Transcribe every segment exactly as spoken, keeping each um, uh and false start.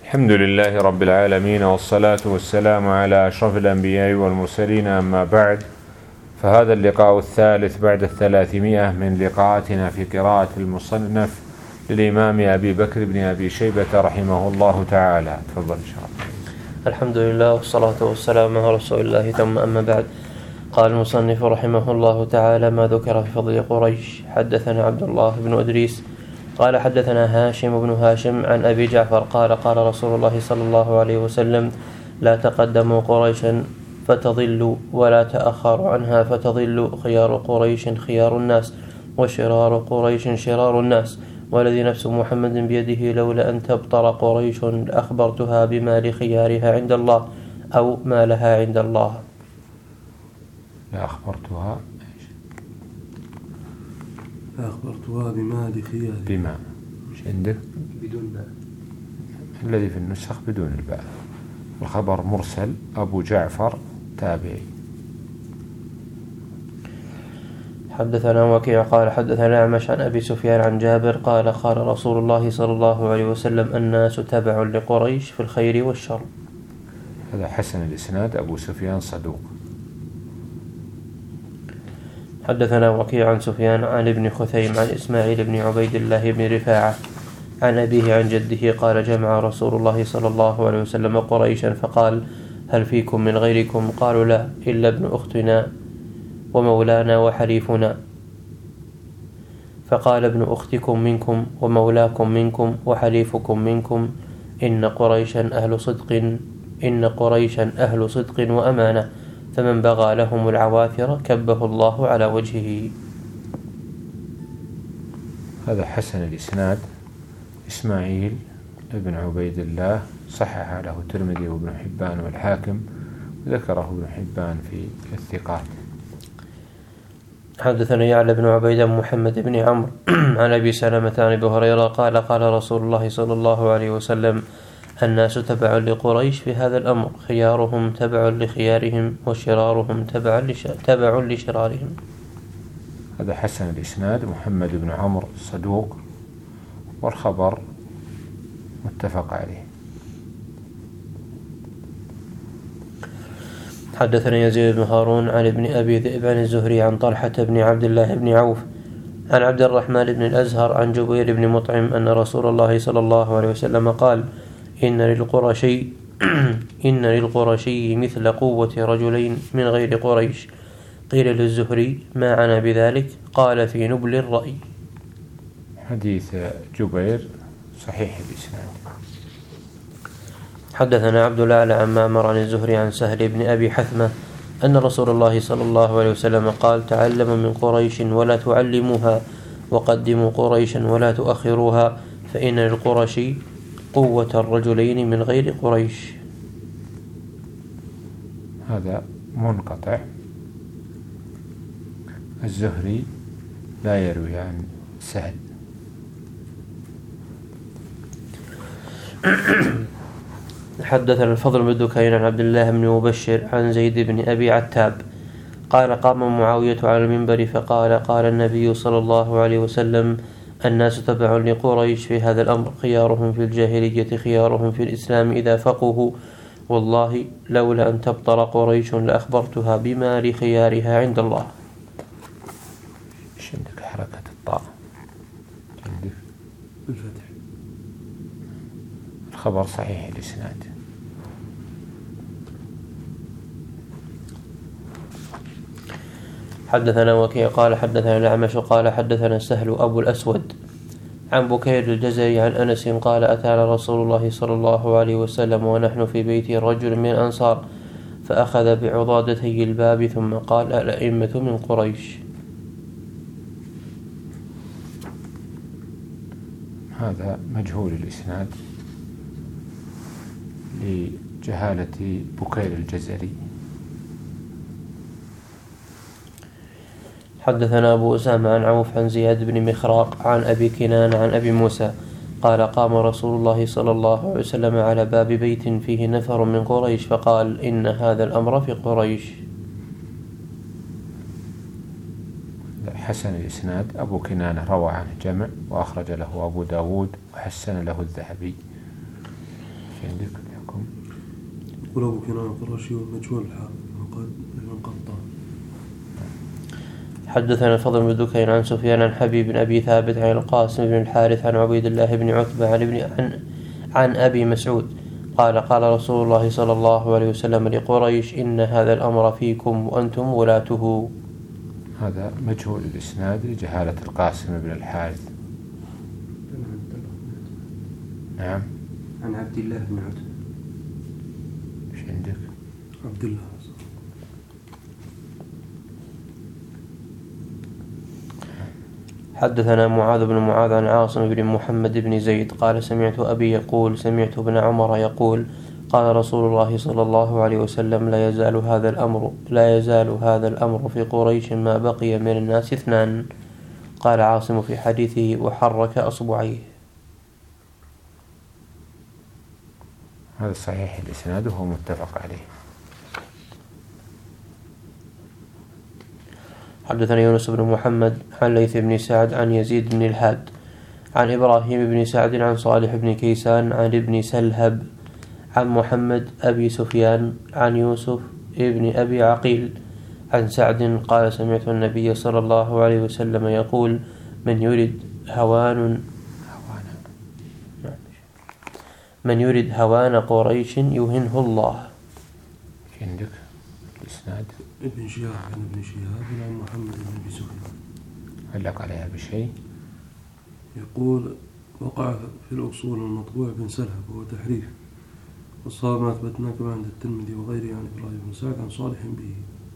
الحمد لله رب العالمين، والصلاة والسلام على أشرف الأنبياء والمرسلين، أما بعد، فهذا اللقاء الثالث بعد الثلاثمائة من لقاءاتنا في قراءة المصنف للإمام أبي بكر بن أبي شيبة رحمه الله تعالى. تفضل إن شاء الله. الحمد لله والصلاة والسلام على رسول الله، ثم أما بعد. قال المصنف رحمه الله تعالى: ما ذكر في فضل قريش. حدثنا عبد الله بن أدريس قال حدثنا هاشم بن هاشم عن أبي جعفر قال قال رسول الله صلى الله عليه وسلم: لا تقدموا قريشا فتضلوا ولا تأخروا عنها فتضلوا، خيار قريش خيار الناس وشرار قريش شرار الناس، والذي نفس محمد بيده لولا أن تبطر قريش لأخبرتها بما لخيارها عند الله أو ما لها عند الله. لأخبرتها أخبرتها بما لخيارها. بما ايش عندك؟ بدون باء. الذي في النسخ بدون الباء. الخبر مرسل، أبو جعفر تابعي. حدثنا وكيع قال حدثنا أعمش عن أبي سفيان عن جابر قال قال رسول الله صلى الله عليه وسلم: الناس تبع لقريش في الخير والشر. هذا حسن الإسناد، أبو سفيان صدوق. حدثنا وكيع عن سفيان عن ابن خثيم عن إسماعيل بن عبيد الله بن رفاعة عن أبيه عن جده قال: جمع رسول الله صلى الله عليه وسلم قريشا فقال: هل فيكم من غيركم؟ قالوا: لا، إلا ابن أختنا ومولانا وحليفنا. فقال: ابن أختكم منكم ومولاكم منكم وحليفكم منكم، إن قريشا أهل صدق إن قريشا أهل صدق وأمانة، فمن بغى لهم العواثر كبه الله على وجهه. هذا حسن الإسناد، إسماعيل ابن عبيد الله صحح له الترمذي وابن حبان والحاكم، ذكره ابن حبان في الثقات. حدثنا يعلى بن عبيد محمد بن عمرو عن أبي سلمة عن أبي هريرة قال قال رسول الله صلى الله عليه وسلم: الناس تبع لقريش في هذا الأمر، خيارهم تبع لخيارهم وشرارهم تبع لش... تبع لشرارهم. هذا حسن الإسناد، محمد بن عمرو صدوق، والخبر متفق عليه. حدثنا يزيد بن هارون عن ابن أبي ذئب عن الزهري عن طلحة بن عبد الله بن عوف عن عبد الرحمن بن الأزهر عن جبير بن مطعم أن رسول الله صلى الله عليه وسلم قال: إن للقرشي إن للقرشي مثل قوة رجلين من غير قريش. قيل للزهري: ما عنا بذلك؟ قال: في نبل الرأي. حديث جبير صحيح الإسناد. حدثنا عبد الأعلى عن مأمر عن الزهري عن سهل بن أبي حثمة أن رسول الله صلى الله عليه وسلم قال: تعلموا من قريش ولا تعلموها، وقدموا قريشا ولا تؤخروها، فإن للقرشي قوة الرجلين من غير قريش. هذا منقطع، الزهري لا يروي عن سهل. حدثنا الفضل بن دكين عن عبد الله بن مبشر عن زيد بن أبي عتاب قال: قام معاوية على المنبر فقال: قال النبي صلى الله عليه وسلم: الناس تبع لقريش في هذا الأمر، خيارهم في الجاهلية خيارهم في الإسلام إذا فقهوا، والله لولا أن تبطر قريش لأخبرتها بما لخيارها عند الله. ايش عندك؟ حركة الطاء عندك بالفتح. الخبر صحيح الإسناد. حدثنا وكيع قال حدثنا الأعمش قال حدثنا سهل أبو الأسود عن بكير الجزري عن أنس قال: أتانا رسول الله صلى الله عليه وسلم ونحن في بيت رجل من الأنصار، فأخذ بعضادتي الباب ثم قال: الأئمة من قريش. هذا مجهول الإسناد لجهالة بكير الجزري. حدثنا أبو أسامة عن عوف عن زياد بن مخراق عن أبي كنان عن أبي موسى قال: قام رسول الله صلى الله عليه وسلم على باب بيت فيه نفر من قريش فقال: إن هذا الأمر في قريش. حسن الإسناد، أبو كنانة روى عنه جمع وأخرج له أبو داود وحسن له الذهبي. في عندك الحكم. يقول أبو كنانة القرشي والمجهول الحال وقد انقطع. حدثنا الفضل بن دكين عن سفيان عن حبيب بن أبي ثابت عن القاسم بن الحارث عن عبيد الله بن عتبة عن, ابن عن, عن أبي مسعود قال قال رسول الله صلى الله عليه وسلم لقريش إن هذا الأمر فيكم وأنتم ولاته. هذا مجهول الإسناد لجهالة القاسم بن الحارث. نعم. عن عبد الله بن عتبة. ايش عندك؟ عبد الله. حدثنا معاذ بن معاذ عن عاصم بن محمد بن زيد قال سمعت أبي يقول سمعت ابن عمر يقول قال رسول الله صلى الله عليه وسلم لا يزال هذا الأمر لا يزال هذا الأمر في قريش ما بقي من الناس اثنان. قال عاصم في حديثه وحرك أصبعيه. هذا صحيح الإسناد وهو متفق عليه. حدثنا يونس بن محمد عن ليث بن سعد عن يزيد بن الهاد عن إبراهيم بن سعد عن صالح بن كيسان عن ابن سلهب عن محمد أبي سفيان عن يوسف ابن أبي عقيل عن سعد قال سمعت النبي صلى الله عليه وسلم يقول من يريد هوان من يريد هوان قريش يهنه الله. عندك الإسناد ابن شهاب عن ابن شهاب عن محمد بن أبي سفيان. علق عليها بشيء. يقول وقع في الأصول المطبوع بن سلهب وهو تحريف والصواب ما أثبتناه كما عند الترمذي وغيره عن إبراهيم بن سعد عن صالح به.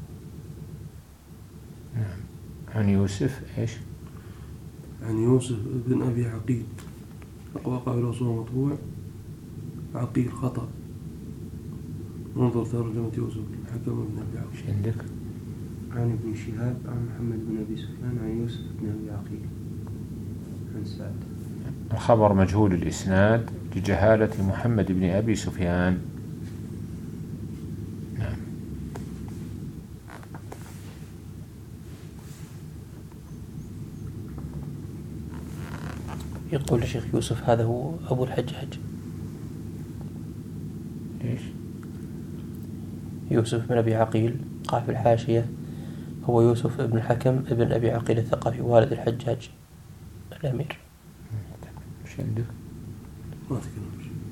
نعم. عن يوسف إيش؟ عن يوسف بن أبي عقيل. وقع في الأصول المطبوع عقيل خطأ. انظر ترجمة يوسف الحكم بن أبي عقيل. إيش عندك؟ عن ابن شهاب عن محمد بن أبي سفيان عن يوسف بن أبي عقيل عن سعد. الخبر مجهول الإسناد لجهالة محمد بن أبي سفيان. نعم. يقول الشيخ يوسف هذا هو أبو الحجاج. إيش؟ يوسف بن أبي عقيل قال في الحاشية هو يوسف بن الحكم ابن أبي عقيل الثقفي والد الحجاج الأمير. إيش عندك؟ ما تكلم شيء.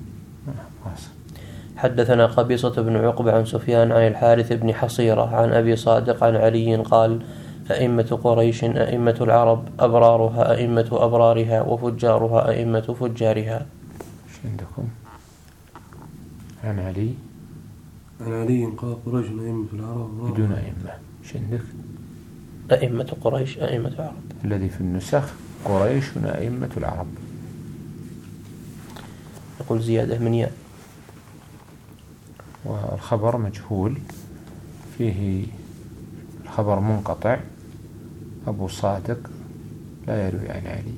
حدثنا قبيصة بن عقبة عن سفيان عن الحارث بن حصيرة عن أبي صادق عن علي قال أئمة قريش أئمة العرب أبرارها أئمة أبرارها وفجارها أئمة فجارها. إيش عندكم؟ عن علي عن علي قال قريش أئمة العرب بدون أئمة. إيش عندك؟ أئمة قريش أئمة العرب. الذي في النسخ قريش أئمة العرب. يقول زيادة من ياء. والخبر مجهول فيه الخبر منقطع أبو صادق لا يروي عن علي.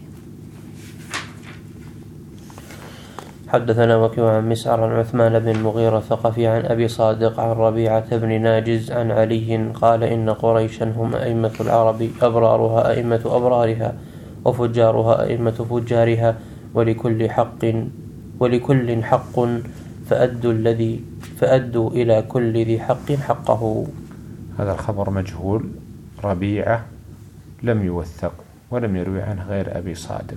حدثنا وكيع عن مسعر عن عثمان بن المغيرة الثقفي عن أبي صادق عن ربيعة بن ناجز عن علي قال إن قريشا هم أئمة العرب أبرارها أئمة أبرارها وفجارها أئمة فجارها ولكل حق ولكل حق فأدوا الذي فأدوا إلى كل ذي حق حقه. هذا الخبر مجهول. ربيعة لم يوثق ولم يروي عنه غير أبي صادق.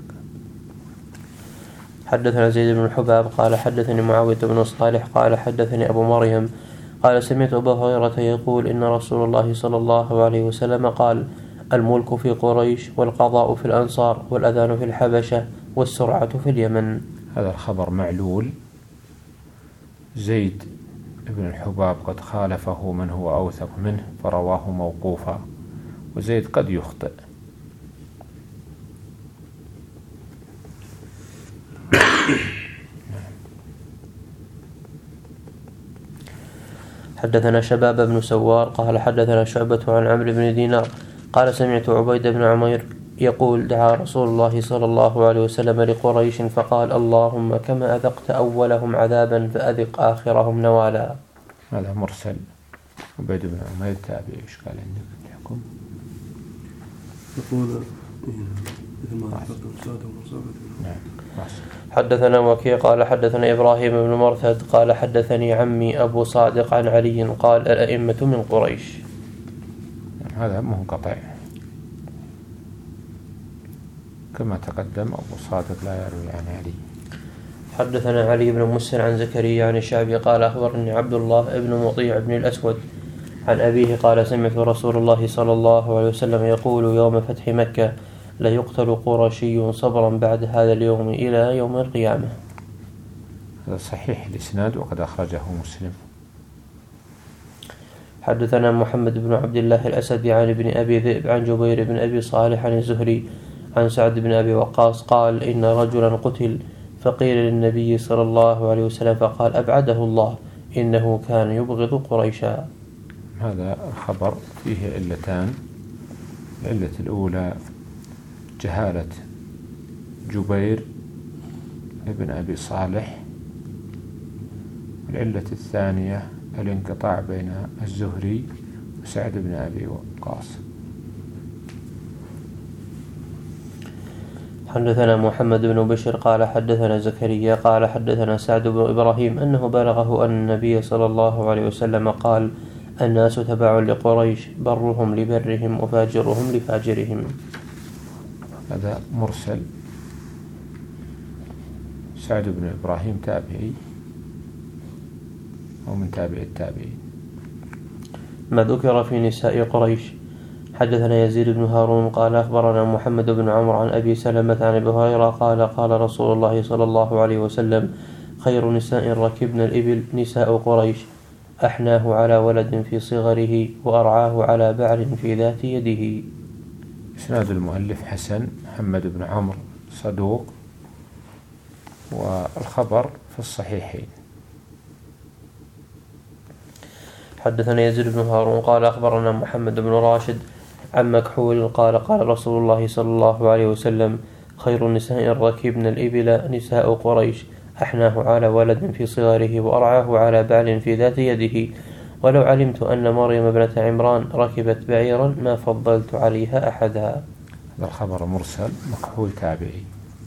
حدثنا زيد بن الحباب قال حدثني معاوية بن صالح قال حدثني أبو مريم قال سمعت أبا هريرة يقول إن رسول الله صلى الله عليه وسلم قال الملك في قريش والقضاء في الأنصار والأذان في الحبشة والسرعة في اليمن. هذا الخبر معلول. زيد بن الحباب قد خالفه من هو أوثق منه فرواه موقوفا وزيد قد يخطئ. حدثنا شباب بن سوار قال حدثنا شعبة عن عمرو بن دينار قال سمعت عبيد بن عمير يقول دعا رسول الله صلى الله عليه وسلم لقريش فقال اللهم كما أذقت أولهم عذابا فأذق آخرهم نوالا. هذا مرسل. عبيد بن عمير تابعي. إيش قال عندك الحكم؟ يقول مثل ما ذكرت سادة ومصابة. نعم. حدثنا وكيع قال حدثنا إبراهيم بن مرثد قال حدثني عمي أبو صادق عن علي قال الأئمة من قريش. هذا منقطع كما تقدم. أبو صادق لا يروي عن علي. حدثنا علي بن مسر عن زكريا عن الشعبي قال أخبرني عبد الله بن مطيع بن الأسود عن أبيه قال سمعت رسول الله صلى الله عليه وسلم يقول يوم فتح مكة لا يقتل قرشي صبرا بعد هذا اليوم إلى يوم القيامة. هذا صحيح الإسناد وقد أخرجه مسلم. حدثنا محمد بن عبد الله الأسدي عن ابن أبي ذئب عن جبير بن أبي صالح عن الزهري عن سعد بن أبي وقاص قال إن رجلا قتل فقيل للنبي صلى الله عليه وسلم فقال أبعده الله إنه كان يبغض قريشا. هذا الخبر فيه علتان. العلة الأولى جهالة جبير بن أبي صالح، والعلة الثانية الانقطاع بين الزهري وسعد بن أبي وقاص. حدثنا محمد بن بشر قال حدثنا زكريا قال حدثنا سعد بن إبراهيم أنه بلغه أن النبي صلى الله عليه وسلم قال الناس تبع لقريش برهم لبرهم وفاجرهم لفاجرهم. هذا مرسل. سعد بن إبراهيم تابعي أو من تابع التابعين. ما ذكر في نساء قريش. حدثنا يزيد بن هارون قال أخبرنا محمد بن عمرو عن أبي سلمة عن أبي هريرة قال قال رسول الله صلى الله عليه وسلم خير نساء ركبن الإبل نساء قريش أحناه على ولد في صغره وأرعاه على بعل في ذات يده. إسناد المؤلف حسن. محمد بن عمرو صدوق والخبر في الصحيحين. حدثنا يزيد بن هارون قال أخبرنا محمد بن راشد عن مكحول قال قال رسول الله صلى الله عليه وسلم خير النساء ركبن الإبل نساء قريش أحناه على ولد في صغره وأرعاه على بعل في ذات يده ولو علمت أن مريم ابنة عمران ركبت بعيرا ما فضلت عليها أحدا. هذا الخبر مرسل. مكحول تابعي.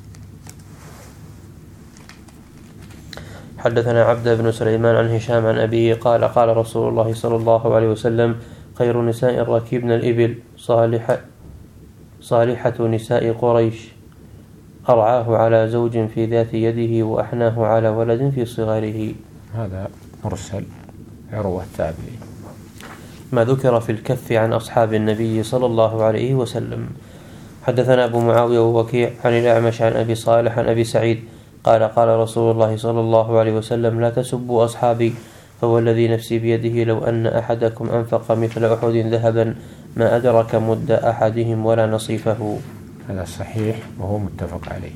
حدثنا عبد بن سليمان عن هشام عن أبيه قال قال رسول الله صلى الله عليه وسلم خير نساء ركبن الإبل صالحة, صالحة نساء قريش أرعاه على زوج في ذات يده وأحناه على ولد في صغره. هذا مرسل. عروة التابعي. ما ذكر في الكف عن أصحاب النبي صلى الله عليه وسلم. حدثنا أبو معاوية ووكيع عن الأعمش عن أبي صالح عن أبي سعيد قال قال رسول الله صلى الله عليه وسلم لا تسبوا أصحابي فوالذي نفسي بيده لو أن أحدكم أنفق مثل أحد ذهبا ما أدرك مد أحدهم ولا نصيفه. هذا صحيح وهو متفق عليه.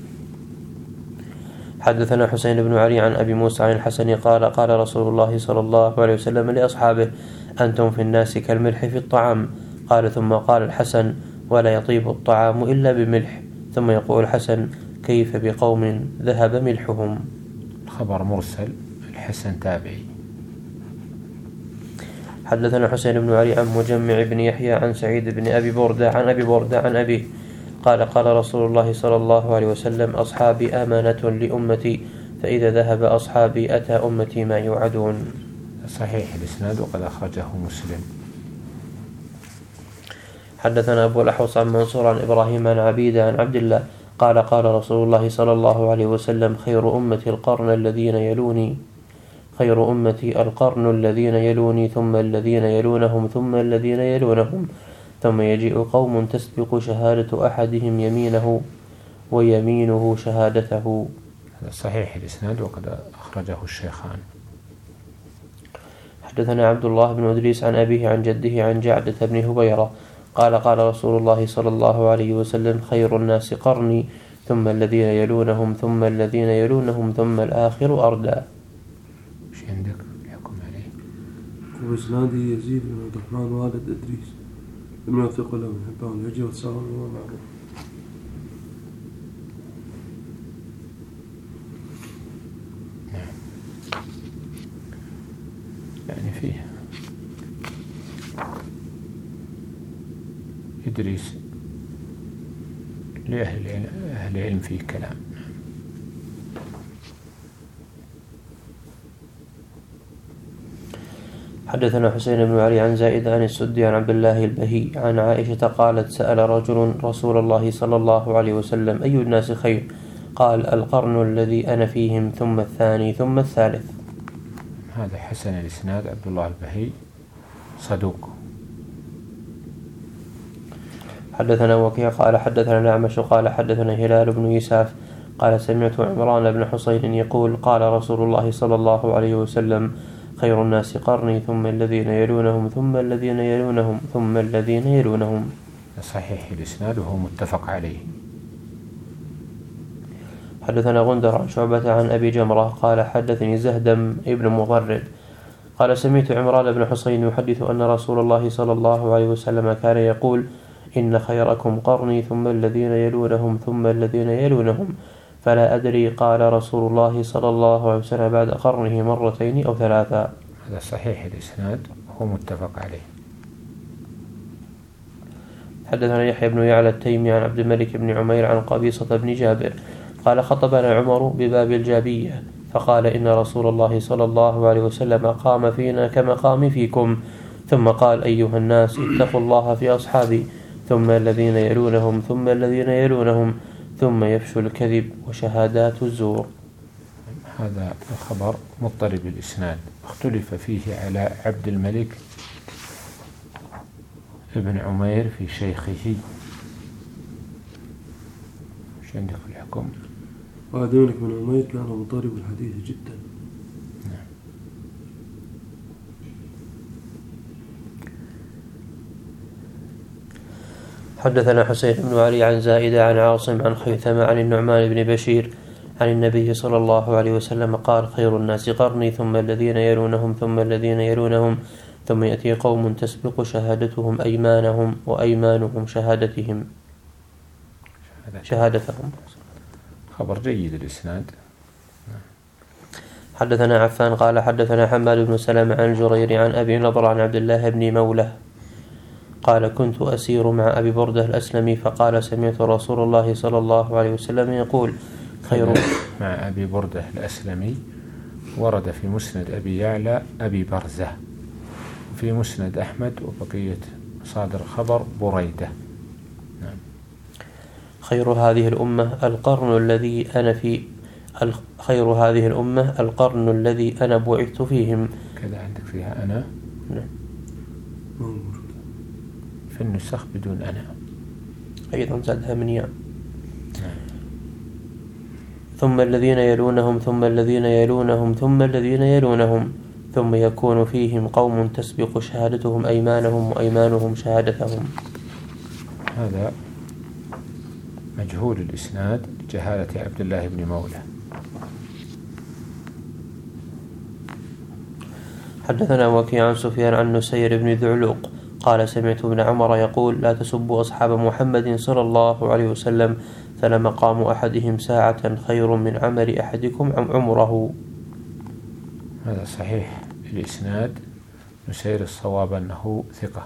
حدثنا حسين بن علي عن أبي موسى عن الحسن قال قال رسول الله صلى الله عليه وسلم لأصحابه أنتم في الناس كالملح في الطعام. قال ثم قال الحسن ولا يطيب الطعام إلا بملح. ثم يقول الحسن كيف بقوم ذهب ملحهم. خبر مرسل. الحسن تابعي. حدثنا حسين بن علي عن مجمع بن يحيى عن سعيد بن أبي بردة عن أبي بردة عن أبيه قال قال رسول الله صلى الله عليه وسلم أصحابي أمانة لأمتي فإذا ذهب أصحابي أتى أمتي ما يوعدون. صحيح الإسناد وقد أخرجه مسلم. حدثنا أبو الأحوص عن منصور عن إبراهيم عن عبيدة عن عبد الله قال قال رسول الله صلى الله عليه وسلم خير أمتي القرن الذين يلوني خير أمتي القرن الذين يلوني ثم الذين يلونهم ثم الذين يلونهم ثم يجيء قوم تسبق شهادة أحدهم يمينه ويمينه شهادته. هذا صحيح الإسناد وقد أخرجه الشيخان. حدثنا عبد الله بن إدريس عن أبيه عن جده عن جعدة بن هبيرة قال قال رسول الله صلى الله عليه وسلم خير الناس قرني ثم الذين يلونهم ثم الذين يلونهم ثم الآخر أردى. وش عندك يحكم عليه؟ وبسنادي يزيد بن عبد الرحمن والد إدريس لم يوثق له من حبان الهجي والسهر وهو معروف. نعم. يعني فيه إدريس لأهل العلم فيه كلام. حدثنا حسين بن علي عن زائد عن السدي عن عبد الله البهي عن عائشة قالت سأل رجل رسول الله صلى الله عليه وسلم أي الناس خير؟ قال القرن الذي أنا فيهم ثم الثاني ثم الثالث. هذا حسن الإسناد. عبد الله البهي صدوق. حدثنا وكيع قال حدثنا الأعمش قال حدثنا هلال بن يساف قال سمعت عمران بن حصين يقول قال رسول الله صلى الله عليه وسلم خير الناس قرني ثم الذين يلونهم ثم الذين يلونهم ثم الذين يلونهم. صحيح الإسناد وهو متفق عليه. حدثنا غندر عن شعبة عن أبي جمرة قال حدثني زهدم ابن مغرد قال سمعت عمران بن حصين يحدث أن رسول الله صلى الله عليه وسلم كان يقول إن خيركم قرني ثم الذين يلونهم ثم الذين يلونهم فلا أدري قال رسول الله صلى الله عليه وسلم بعد قرنه مرتين أو ثلاثا. هذا صحيح الإسناد وهو متفق عليه. حدثنا يحيى بن يعلى التيمي عن عبد الملك بن عمير عن قبيصة بن جابر قال خطبنا عمر بباب الجابية فقال إن رسول الله صلى الله عليه وسلم قام فينا كمقام فيكم ثم قال أيها الناس اتقوا الله في أصحابي ثم الذين يلونهم ثم الذين يلونهم ثم يفشو الكذب وشهادات الزور. هذا الخبر مضطرب الإسناد اختلف فيه على عبد الملك ابن عمير في شيخه. وش عندك في الحكم؟ عبد الملك بن عمير كان مضطرب الحديث جدا. نعم. حدثنا حسين بن علي عن زائدة عن عاصم عن خيثمة عن النعمان بن بشير عن النبي صلى الله عليه وسلم قال خير الناس قرني ثم الذين يلونهم ثم الذين يلونهم ثم يأتي قوم تسبق شهادتهم أيمانهم وأيمانهم شهادتهم شهادتهم. خبر جيد الإسناد. حدثنا عفان قال حدثنا حماد بن سلمة عن الجرير عن أبي نضر عن عبد الله بن مولى قال كنت أسير مع أبي بردة الأسلمي فقال سمعت رسول الله صلى الله عليه وسلم يقول خير مع أبي بردة الأسلمي ورد في مسند أبي يعلى أبي برزة في مسند أحمد وبقية صادر خبر بريدة. نعم. خير هذه الأمة القرن الذي أنا في خير هذه الأمة القرن الذي أنا بعثت فيهم. كذا عندك فيها أنا. نعم. في النسخ بدون أنا أيضا زادها من ياء. ثم الذين يلونهم ثم الذين يلونهم ثم الذين يلونهم ثم يكون فيهم قوم تسبق شهادتهم أيمانهم وأيمانهم شهادتهم. هذا مجهول الإسناد لجهالة عبد الله بن مولى. حدثنا وكيع عن سفيان عن نسير بن ذعلوق قال سمعت ابن عمر يقول لا تسبوا أصحاب محمد صلى الله عليه وسلم فلمقام أحدهم ساعة خير من عمل أحدكم عمره. هذا صحيح الإسناد. نسير الصواب أنه ثقة.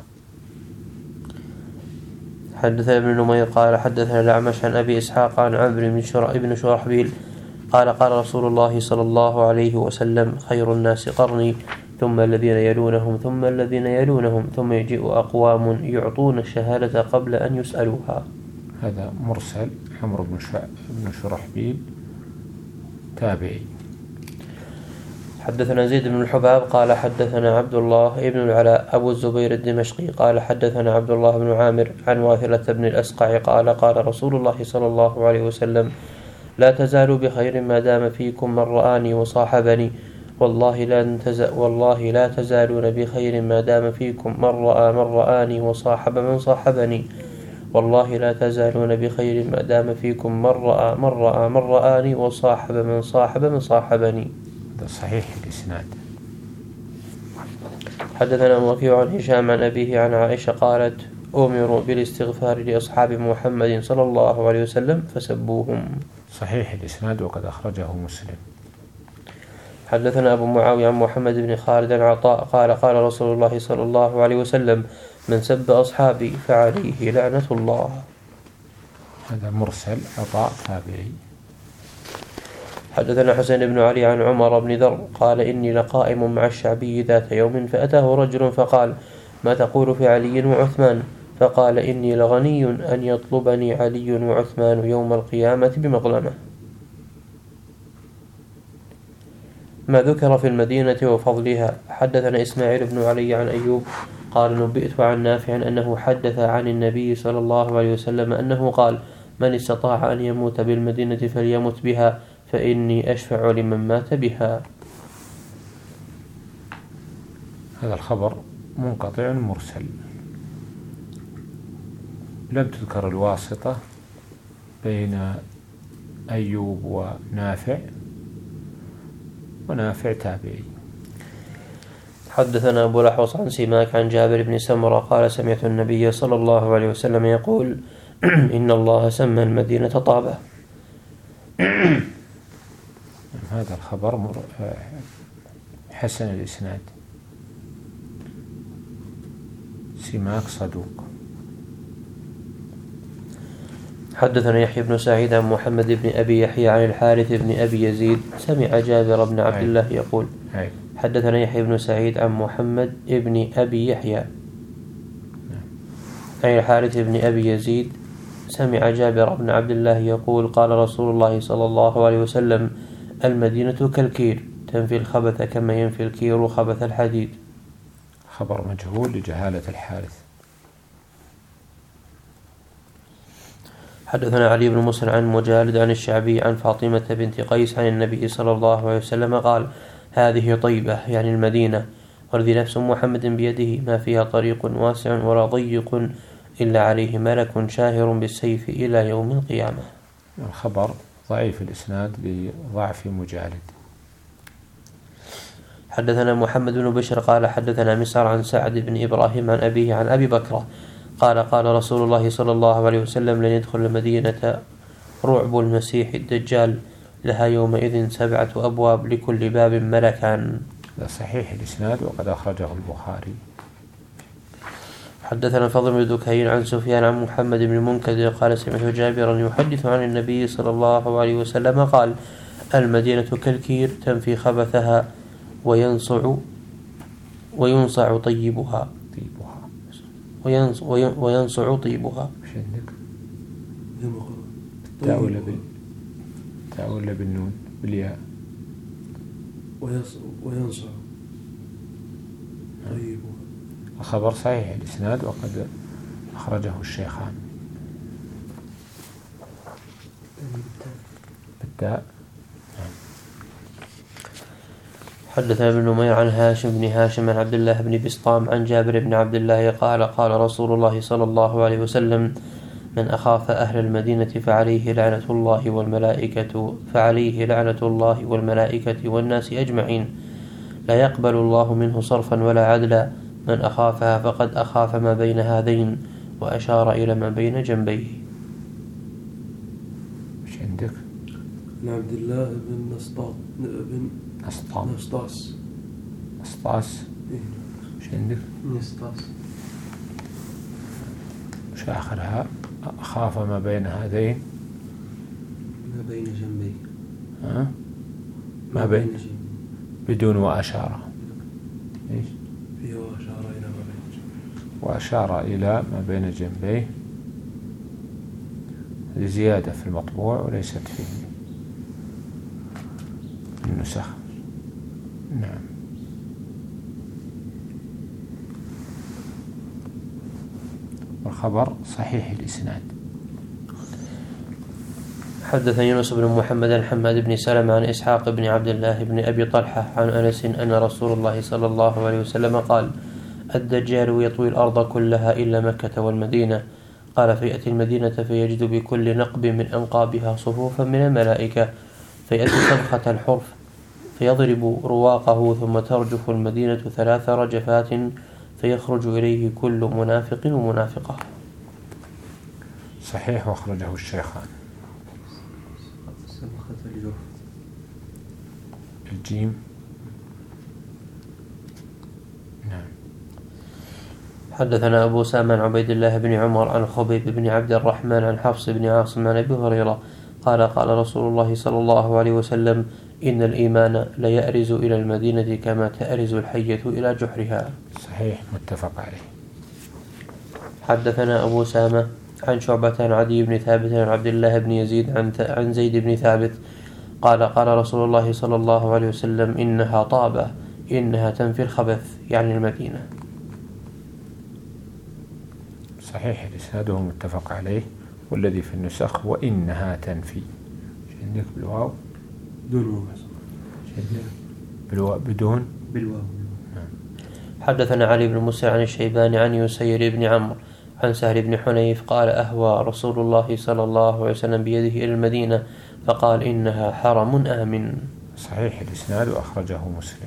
حدثنا ابن نمير قال حدثنا الأعمش عن أبي إسحاق عن عمرو بن شرحبيل قال قال رسول الله صلى الله عليه وسلم خير الناس قرني ثم الذين يلونهم ثم الذين يلونهم ثم يجيء أقوام يعطون الشهادة قبل أن يسألوها. هذا مرسل. عمرو بن شرحبيل تابعي. حدثنا زيد بن الحباب قال حدثنا عبد الله بن العلاء أبو الزبير الدمشقي قال حدثنا عبد الله بن عامر عن واثلة بن الأسقع قال قال رسول الله صلى الله عليه وسلم لا تزالوا بخير ما دام فيكم من رآني وصاحبني والله لا تز... والله لا تزالون بخير ما دام فيكم من رأى من رآني وصاحب من صاحبني والله لا تزالون بخير ما دام فيكم من رأى من رأى من رآني وصاحب من صاحب من صاحبني. هذا صحيح الإسناد. حدثنا وكيع عن هشام عن أبيه عن عائشة قالت أمروا بالاستغفار لأصحاب محمد صلى الله عليه وسلم فسبوهم. صحيح الإسناد وقد أخرجه مسلم. حدثنا أبو معاوية عن محمد بن خالد عطاء قال قال رسول الله صلى الله عليه وسلم من سب أصحابي فعليه لعنة الله. هذا مرسل. عطاء تابعي. حدثنا حسين بن علي عن عمر بن ذر قال إني لقائم مع الشعبي ذات يوم فأتاه رجل فقال ما تقول في علي وعثمان؟ فقال إني لغني أن يطلبني علي وعثمان يوم القيامة بمظلمة. ما ذكر في المدينة وفضلها. حدثنا إسماعيل بن علي عن أيوب قال نبئت عن نافع أنه حدث عن النبي صلى الله عليه وسلم أنه قال من استطاع أن يموت بالمدينة فليمت بها فإني أشفع لمن مات بها. هذا الخبر منقطع مرسل، لم تذكر الواسطة بين أيوب ونافع، ونافع تابعي. حدثنا أبو الأحوص عن سماك عن جابر بن سمرة قال سمعت النبي صلى الله عليه وسلم يقول إن الله سمى المدينة طابة. هذا الخبر حسن الإسناد. سماك صدوق. حدثنا يحيى بن سعيد عن محمد بن أبي يحيى عن الحارث بن أبي يزيد سمع جابر بن عبد الله يقول حدثنا يحيى بن سعيد عن محمد بن أبي يحيى عن الحارث بن أبي يزيد سمع جابر بن عبد الله يقول قال رسول الله صلى الله عليه وسلم المدينة كالكير تنفي الخبث كما ينفي الكير خبث الحديد. خبر مجهول لجهالة الحارث. حدثنا علي بن مسر عن مجالد عن الشعبي عن فاطمة بنت قيس عن النبي صلى الله عليه وسلم قال هذه طيبة يعني المدينة والذي نفس محمد بيده ما فيها طريق واسع ولا ضيق إلا عليه ملك شاهر بالسيف إلى يوم القيامة. الخبر ضعيف الإسناد لضعف مجالد. حدثنا محمد بن بشر قال حدثنا مسعر عن سعد بن إبراهيم عن أبيه عن أبي بكر قال قال رسول الله صلى الله عليه وسلم لن يدخل المدينة رعب المسيح الدجال لها يومئذ سبعة أبواب لكل باب ملكان. صحيح الإسناد وقد أخرجه البخاري. حدثنا فضل بن دكين عن سفيان عن محمد بن المنكدر قال سمعت جابرا يحدث عن النبي صلى الله عليه وسلم قال المدينة كالكير تنفي خبثها وينصع وينصع طيبها طيبها وينصع طيبها. تاء ولا بال تاء ولا بالنون بالياء وينصع طيبها. الخبر صحيح الإسناد وقد أخرجه الشيخان. بالتاء. حدثنا ابن نمير عن هاشم بن هاشم عن عبد الله بن بسطام عن جابر بن عبد الله قال قال رسول الله صلى الله عليه وسلم من أخاف أهل المدينة فعليه لعنة الله والملائكة فعليه لعنة الله والملائكة والناس أجمعين لا يقبل الله منه صرفا ولا عدلا من أخافها فقد أخاف ما بين هذين وأشار إلى ما بين جنبيه. مش عندك؟ عبد الله بن نسطاط بن نسطاط نسطاس نسطاس مش عندك؟ نسطاس مش آخرها أخاف ما بين هذين ما بين جنبيه. ها؟ ما بين بدون وأشار. إيش؟ فيه وأشار إلى ما بين جنبيه. وأشار إلى ما بين جنبيه. هذه زيادة في المطبوع وليست في النسخ. نعم. والخبر صحيح الإسناد. حدثني يونس بن محمد عن حماد بن سلمة عن إسحاق بن عبد الله بن أبي طلحة عن أنس أن رسول الله صلى الله عليه وسلم قال الدجال يطوي الأرض كلها إلا مكة والمدينة. قال فيأتي المدينة فيجد بكل نقب من أنقابها صفوفا من الملائكة فيأتي صبخة الحرف فيضرب رواقه ثم ترجف المدينة ثلاث رجفات فيخرج إليه كل منافق ومنافقة. صحيح وأخرجه الشيخان. صبخة الجرف الجيم. نعم. حدثنا أبو سامة عن عبيد الله بن عمر عن خبيب بن عبد الرحمن عن حفص بن عاصم عن أبي هريرة قال قال رسول الله صلى الله عليه وسلم إن الإيمان ليأرز إلى المدينة كما تأرز الحية إلى جحرها. صحيح متفق عليه. حدثنا أبو سامة عن شعبة عن عدي بن ثابت عن عبد الله بن يزيد عن, عن زيد بن ثابت قال قال رسول الله صلى الله عليه وسلم إنها طابة إنها تنفي الخبث يعني المدينة. صحيح الإسناد متفق عليه. والذي في النسخ وإنها تنفي عندك بالواو بدون بالواو بدون بالواو. حدثنا علي بن موسى عن الشيباني عن يسير بن عمرو عن سهل بن حنيف قال أهوى رسول الله صلى الله عليه وسلم بيده إلى المدينة فقال إنها حرم آمن. صحيح الإسناد وأخرجه مسلم.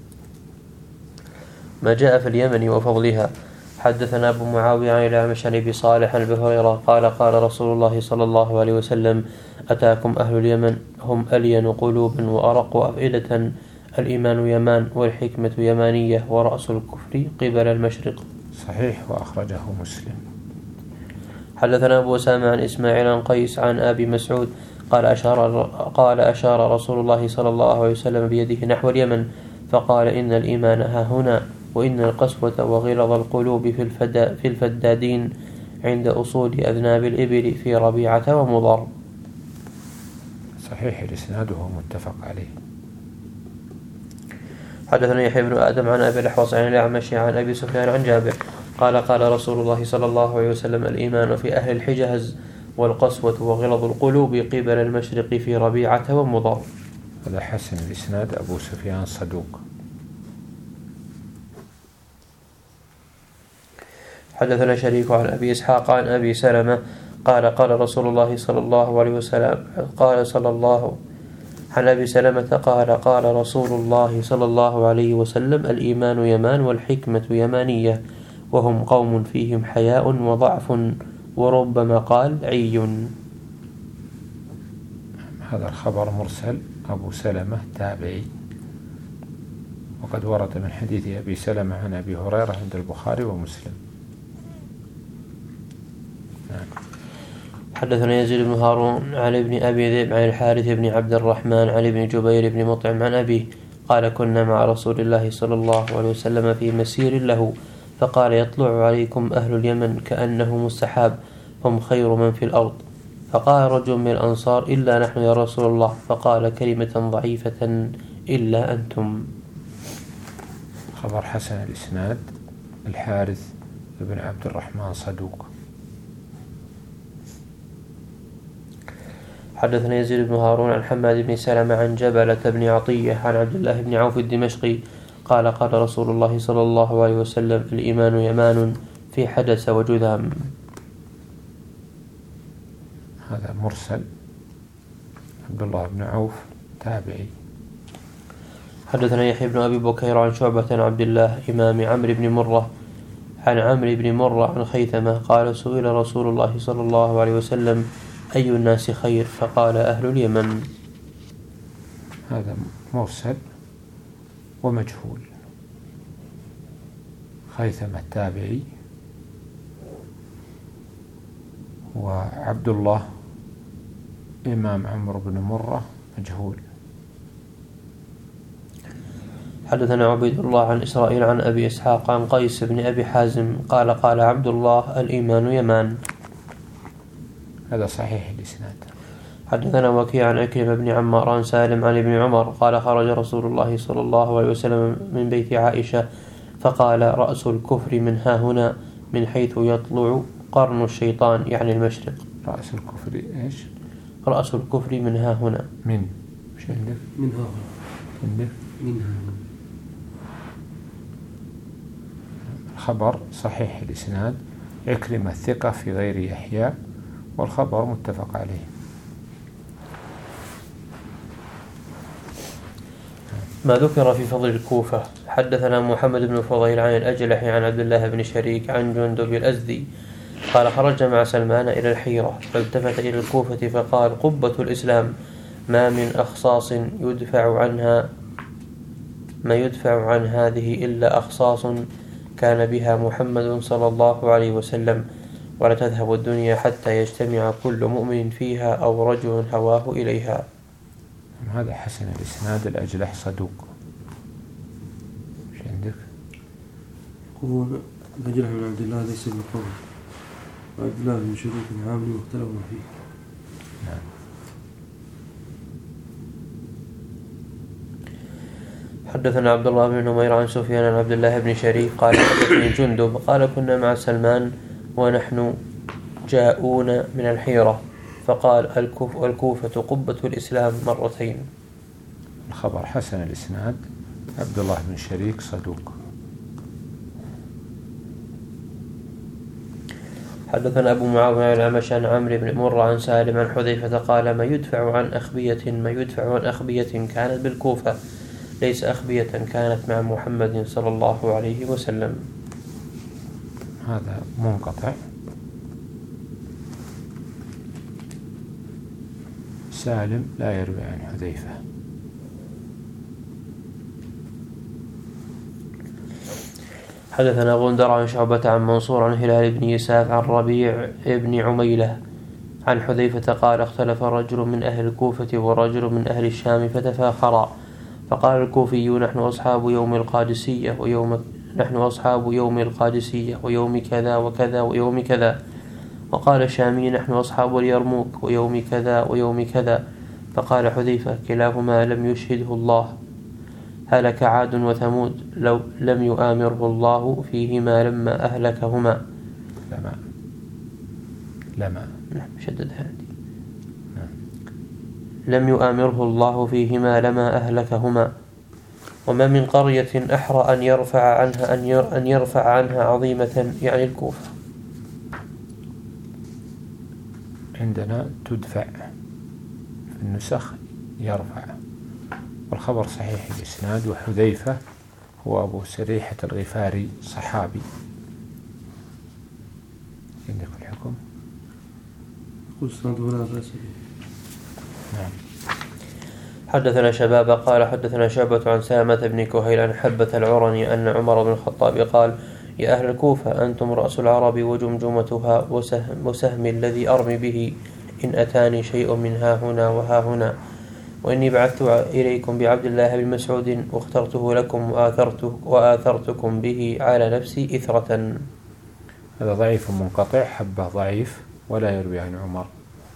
ما جاء في اليمن وفضلها. حدثنا أبو معاوية عن الأعمش عن أبي صالح عن أبي هريرة قال قال رسول الله صلى الله عليه وسلم أتاكم أهل اليمن هم ألين قلوبا وأرق أفئدة الإيمان يمان والحكمة يمانية ورأس الكفر قبل المشرق. صحيح وأخرجه مسلم. حدثنا أبو أسامة عن إسماعيل عن قيس عن أبي مسعود قال أشار, قال أشار رسول الله صلى الله عليه وسلم بيده نحو اليمن فقال إن الإيمان ها هنا وإن القسوة وغلظ القلوب في, الفدا في الفدادين عند أصول أذناب الإبل في ربيعة ومضر. صحيح الإسناد وهو متفق عليه. حدثنا يحيى بن آدم عن أبي الأحوص عن الأعمش عن أبي سفيان عن جابر قال قال رسول الله صلى الله عليه وسلم الإيمان في أهل الحجاز والقسوة وغلظ القلوب قبل المشرق في ربيعة ومضر. هذا حسن الإسناد. أبو سفيان صدوق. حدثنا شريك عن أبي إسحاق عن أبي سلمة قال قال رسول الله صلى الله عليه وسلم قال صلى الله عن أبي سلمة قال قال رسول الله صلى الله عليه وسلم الإيمان يمان والحكمة يمانية وهم قوم فيهم حياء وضعف وربما قال عي. هذا الخبر مرسل. أبو سلمة تابعي وقد ورد من حديث أبي سلمة عن أبي هريرة عند البخاري ومسلم. حدثنا يزيد بن هارون عن ابن أبي ذئب عن الحارث بن عبد الرحمن عن ابن جبير بن مطعم عن أبيه قال كنا مع رسول الله صلى الله عليه وسلم في مسير له فقال يطلع عليكم أهل اليمن كأنهم السحاب هم خير من في الأرض فقال رجل من الأنصار إلا نحن يا رسول الله فقال كلمة ضعيفة إلا أنتم. خبر حسن الإسناد. الحارث بن عبد الرحمن صدوق. حدثنا يزيد بن هارون عن حماد بن سلمة عن جبلة بن عطية عن عبد الله بن عوف الدمشقي قال قال رسول الله صلى الله عليه وسلم الإيمان يمان في حدث وجذام. هذا مرسل. عبد الله بن عوف تابعي. حدثنا يحيى بن أبي بكير عن شعبة عن عبد الله إمام عمرو بن مرة عن عمرو بن مرة عن خيثمة قال سئل رسول الله صلى الله عليه وسلم أي الناس خير فقال أهل اليمن. هذا مرسل ومجهول. خيثمة التابعي وعبد الله إمام عمرو بن مرة مجهول. حدثنا عبيد الله عن إسرائيل عن أبي إسحاق عن قيس بن أبي حازم قال قال عبد الله الإيمان يمان. هذا صحيح الإسناد. حدثنا وكيع عن عكرمة بن عمار عن سالم عن ابن عمر قال خرج رسول الله صلى الله عليه وسلم من بيت عائشة فقال رأس الكفر من ها هنا من حيث يطلع قرن الشيطان يعني المشرق. رأس الكفر إيش؟ رأس الكفر من ها هنا. من مش عندك؟ من ها هنا. عندك؟ من ها هنا. خبر صحيح الإسناد. عكرمة الثقة في غير يحيى والخبر متفق عليه. ما ذكر في فضل الكوفة. حدثنا محمد بن فضيل عن الأجلح عن عبد الله بن شريك عن جندب الأزدي قال خرج مع سلمان إلى الحيرة فالتفت إلى الكوفة فقال قبة الإسلام ما من أخصاص يدفع عنها ما يدفع عن هذه إلا أخصاص كان بها محمد صلى الله عليه وسلم ولا تذهب الدنيا حتى يجتمع كل مؤمن فيها أو رجل هواه إليها. هذا حسن الإسناد. الأجلح صدوق. ايش عندك؟ هو الأجلح بن عبد الله ليس بالقول، وعبد الله بن شريك عامل مختلف فيه. نعم. حدثنا عبد الله بن نمير عن سفيان عن عبد الله بن شريك قال حدثني جندب قال كنا مع سلمان ونحن جاءون من الحيرة فقال الكوف الكوفة قبة الإسلام مرتين. الخبر حسن الإسناد. عبد الله بن شريك صدوق. حدثنا أبو معاوية عن الأعمش عن عمرو بن مرة عن سالم عن حذيفة قال ما يدفع عن أخبية ما يدفع عن أخبية كانت بالكوفة ليس أخبية كانت مع محمد صلى الله عليه وسلم. هذا منقطع. سالم لا يروي عن حذيفة. حدثنا غندر عن شعبة عن منصور عن هلال بن يساف عن ربيع بن عميلة عن حذيفة قال اختلف رجل من أهل الكوفة ورجل من أهل الشام فتفاخرا فقال الكوفي نحن أصحاب يوم القادسية ويوم نحن أصحاب يوم القادسية ويوم كذا وكذا ويوم كذا، وقال الشامي نحن أصحاب اليرموك ويوم كذا ويوم كذا. فقال حذيفة كلاهما لم يشهده الله، هلك عاد وثمود لو لم يؤامره الله فيهما لما أهلكهما. لما لما نعم شدد هذه لم يؤامره الله فيهما لما أهلكهما. وما من قرية أحرى أن يرفع عنها أن, ير أن يرفع عنها عظيمة يعني الكوفة. عندنا تدفع في النسخ يرفع، والخبر صحيح الإسناد. وحذيفة هو أبو سريحة الغفاري صحابي. عندك الحكم؟ قل سند ولا بأس به. نعم. حدثنا شباب قال حدثنا شعبة عن سامة بن كهيل عن حبة العرني أن عمر بن الخطاب قال يا أهل الكوفة أنتم رأس العرب وجمجمتها وسهم, وسهم الذي أرمي به إن أتاني شيء من ها هنا وها هنا، وإني بعثت إليكم بعبد الله بن مسعود واخترته لكم وآثرته وآثرتكم به على نفسي إثرة. هذا ضعيف منقطع. حبة ضعيف ولا يروي عن عمر.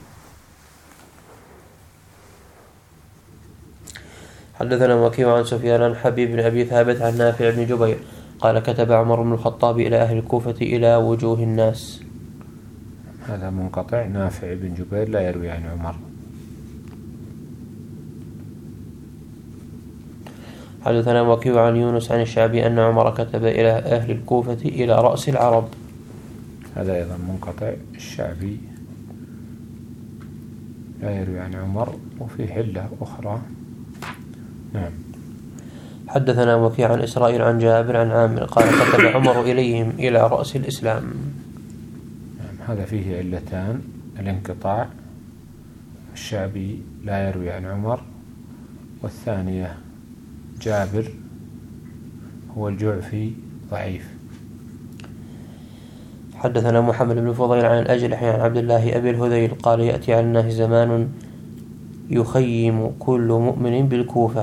حدثنا وكيع عن سفيان عن حبيب بن أبي ثابت عن نافع بن جبير قال كتب عمر بن الخطاب إلى أهل الكوفة إلى وجوه الناس. هذا منقطع. نافع بن جبير لا يروي عن عمر. حدثنا وكيع عن يونس عن الشعبي أن عمر كتب إلى أهل الكوفة إلى رأس العرب. هذا أيضا منقطع. الشعبي لا يروي عن عمر وفي علة أخرى. نعم. حدثنا وكيع عن إسرائيل عن جابر عن عامر قال كتب عمر إليهم إلى رأس الإسلام. نعم. هذا فيه علتان: الانقطاع، الشعبي لا يروي عن عمر، والثانية جابر هو الجعفي ضعيف. حدثنا محمد بن فضيل عن الأجلح عن عبد الله أبي الهذيل قال يأتي على الناس زمان يخيم كل مؤمن بالكوفة.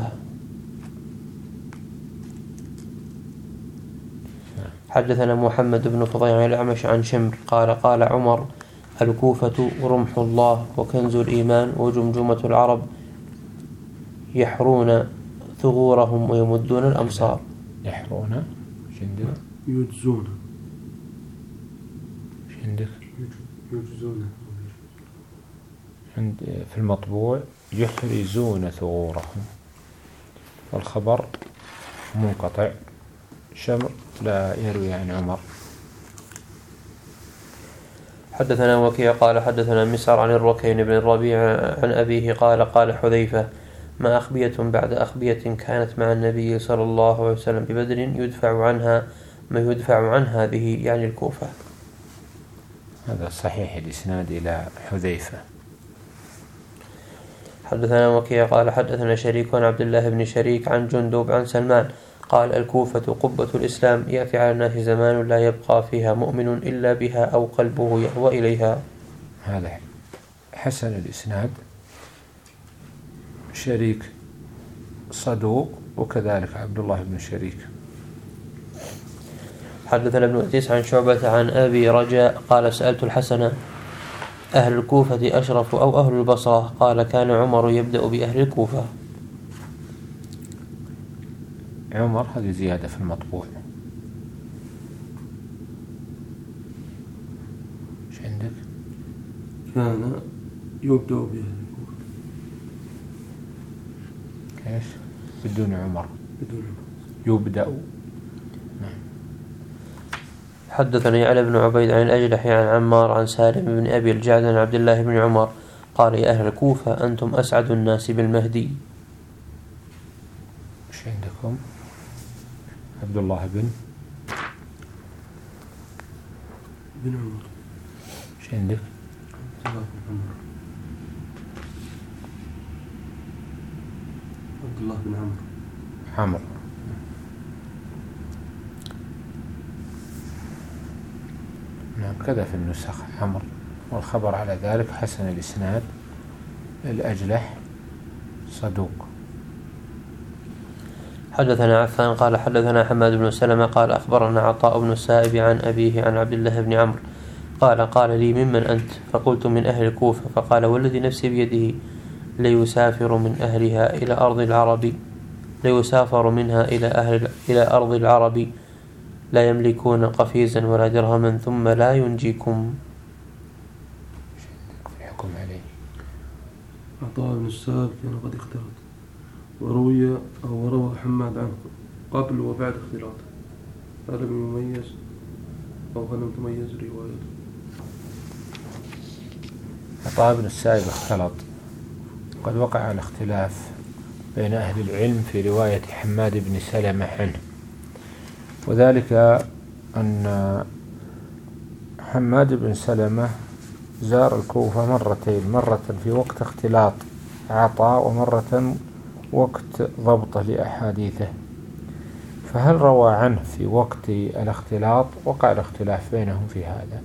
حدثنا محمد بن فضيل عن الأعمش عن شمر قال قال عمر الكوفة رمح الله وكنز الإيمان وجمجمة العرب يحرون ثغورهم ويمدون الأمصار. يحرون شندك يجزون شندك يجزون عند في المطبوع يحرزون ثغورهم، والخبر منقطع. شمر لا يروي عن عمر. حدثنا وكيع قال حدثنا مسعر عن الركين بن الربيع عن أبيه قال قال حذيفة ما أخبية بعد أخبية كانت مع النبي صلى الله عليه وسلم ببدر يدفع عنها ما يدفع عن هذه يعني الكوفة. هذا صحيح الإسناد إلى حذيفة. حدثنا وكيع قال حدثنا شريك عن عبد الله بن شريك عن جندب عن سلمان قال الكوفة قبة الإسلام، يأتي على الناس زمان لا يبقى فيها مؤمن إلا بها أو قلبه يهوى إليها. هذا حسن الإسناد، شريك صدوق، وكذلك عبد الله بن شريك. حدثنا ابن أدريس عن شعبة عن أبي رجاء قال سألت الحسن أهل الكوفة أشرف أو أهل البصرة؟ قال كان عمر يبدأ بأهل الكوفة. عمر هذه زيادة في المطبوع. ايش عندك؟ كان يبدأ بأهل الكوفة. ايش؟ بدون عمر. بدون يبدأ. حدثني علي بن عبيد عن الأجلح عن عمار عن سالم بن أبي الجعد عن عبد الله بن عمر قال يا أهل الكوفة أنتم أسعد الناس بالمهدي. ايش عندكم؟ عبد الله بن بن عمر. ايش عندك؟ عبد الله بن عمر. عبد الله بن عمر. عمر. نعم كذا في النسخ عمر، والخبر على ذلك حسن الإسناد، الأجلح صدوق. حدثنا عفان قال حدثنا حماد بن سلمة قال أخبرنا عطاء بن السائب عن أبيه عن عبد الله بن عمرو قال قال لي ممن أنت؟ فقلت من أهل الكوفة. فقال والذي نفسي بيده ليسافر من أهلها إلى أرض العرب ليسافر منها إلى أهل إلى أرض العرب لا يملكون قفيزا ولا درهما ثم لا ينجيكم. الحكم عليه. عطاء بن السائب كان قد اختلط، وروي أو روى حماد عنه قبل وبعد اختلاطه، هذا لم يميز أو لم تميز روايته. عطاء بن السائب اختلط، قد وقع الاختلاف بين أهل العلم في رواية حماد بن سلمة عنه، وذلك أن حماد بن سلمة زار الكوفة مرتين، مرة في وقت اختلاط عطاء ومرة وقت ضبطه لأحاديثه، فهل روى عنه في وقت الاختلاط؟ وقع الاختلاف بينهم في هذا.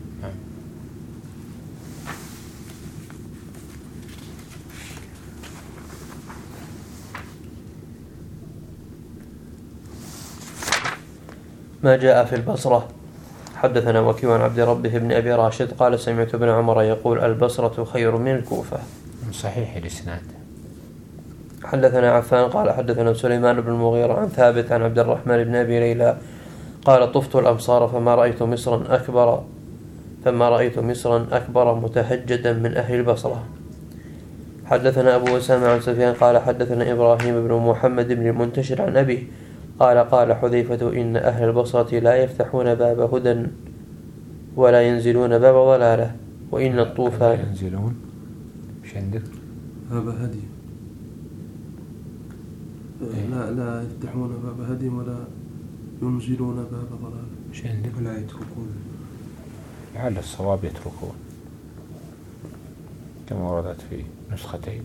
ما جاء في البصرة. حدثنا وكيع عن عبد ربه بن أبي راشد قال سمعت ابن عمر يقول البصرة خير من الكوفة. صحيح الإسناد. حدثنا عفان قال حدثنا سليمان بن المغيرة عن ثابت عن عبد الرحمن بن أبي ليلى قال طفت الأمصار فما رأيت مصرا أكبر فما رأيت مصرا أكبر متهجدا من أهل البصرة. حدثنا أبو أسامة عن سفيان قال حدثنا إبراهيم بن محمد بن المنتشر عن أبيه قال قال حذيفة إن أهل البصرة لا يفتحون باب هدى ولا ينزلون باب ضلالة وإن الطوفان ينزلون مش عندك باب هدي لا لا يفتحون باب هدي ولا ينزلون باب ضلالة مش عندك ولا يتركون، لعل الصواب يتركون كما وردت في نسختين.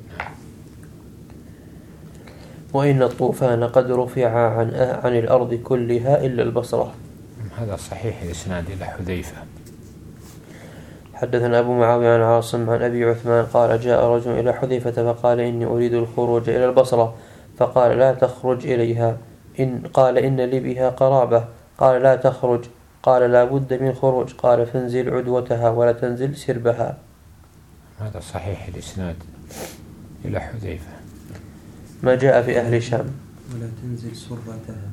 وإن الطوفان قد رفع عن عن الأرض كلها إلا البصرة. هذا صحيح الإسناد إلى حذيفة. حدثنا أبو معاوية عن عاصم عن أبي عثمان قال جاء رجل إلى حذيفة فقال إني أريد الخروج إلى البصرة، فقال لا تخرج إليها، إن قال إن لي بها قرابة، قال لا تخرج، قال لا بد من خروج، قال فانزل عدوتها ولا تنزل سربها. هذا صحيح الإسناد إلى حذيفة. ما جاء في أهل الشام ولا تنزل سرتها.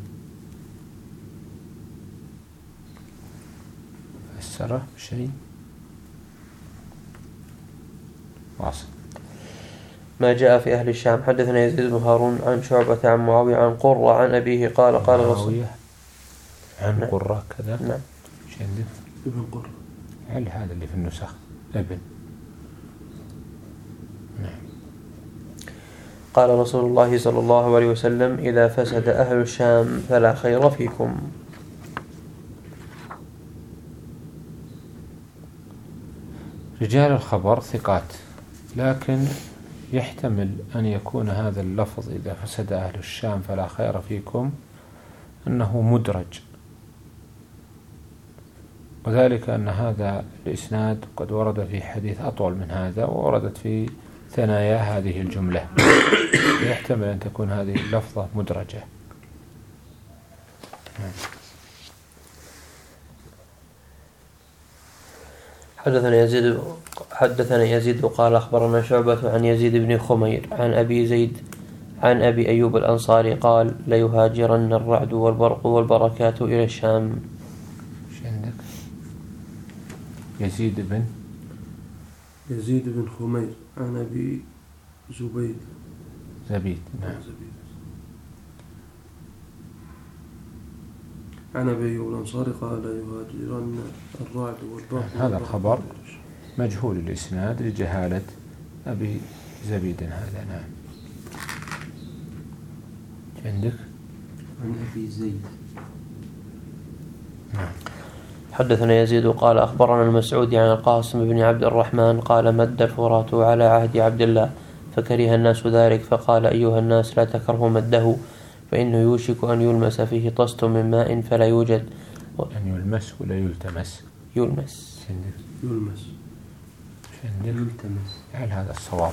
فسره شيء واصل. ما جاء في أهل الشام. حدثنا يزيد بن هارون عن شعبة عن معاوية عن قرة عن أبيه قال قال رسول عن نعم. قرة كذا نعم. ايش عندك؟ ابن قرة. هل هذا اللي في النسخ ابن؟ نعم. قال رسول الله صلى الله عليه وسلم إذا فسد أهل الشام فلا خير فيكم. رجال الخبر ثقات، لكن يحتمل أن يكون هذا اللفظ إذا فسد أهل الشام فلا خير فيكم أنه مدرج، وذلك أن هذا الإسناد قد ورد في حديث أطول من هذا، ووردت في ثنايا هذه الجملة، يحتمل أن تكون هذه اللفظة مدرجة. حدثنا يزيد حدثنا يزيد قال أخبرنا شعبة عن يزيد بن خمير عن أبي زيد عن أبي أيوب الأنصاري قال: ليهاجرن الرعد والبرق والبركات إلى الشام. ايش عندك؟ يزيد بن يزيد بن خمير عن أبي زبيد زبيد. نعم. زبيد. عن أبي أيوب الأنصاري قال: يهاجرن الرعد والبرق. هذا الخبر مجهول الإسناد لجهالة أبي زبيد هذا. نعم. عندك؟ عن أبي زيد. نعم. حدثنا يزيد قال أخبرنا المسعودي عن القاسم بن عبد الرحمن قال: مد الفرات على عهد عبد الله فكره الناس ذلك، فقال: أيها الناس لا تكرهوا مده، فإنه يوشك أن يلمس فيه طست من ماء فلا يوجد. أن يلمس ولا يلتمس؟ يلمس. يلمس. يلتمس. يعني هذا الصواب.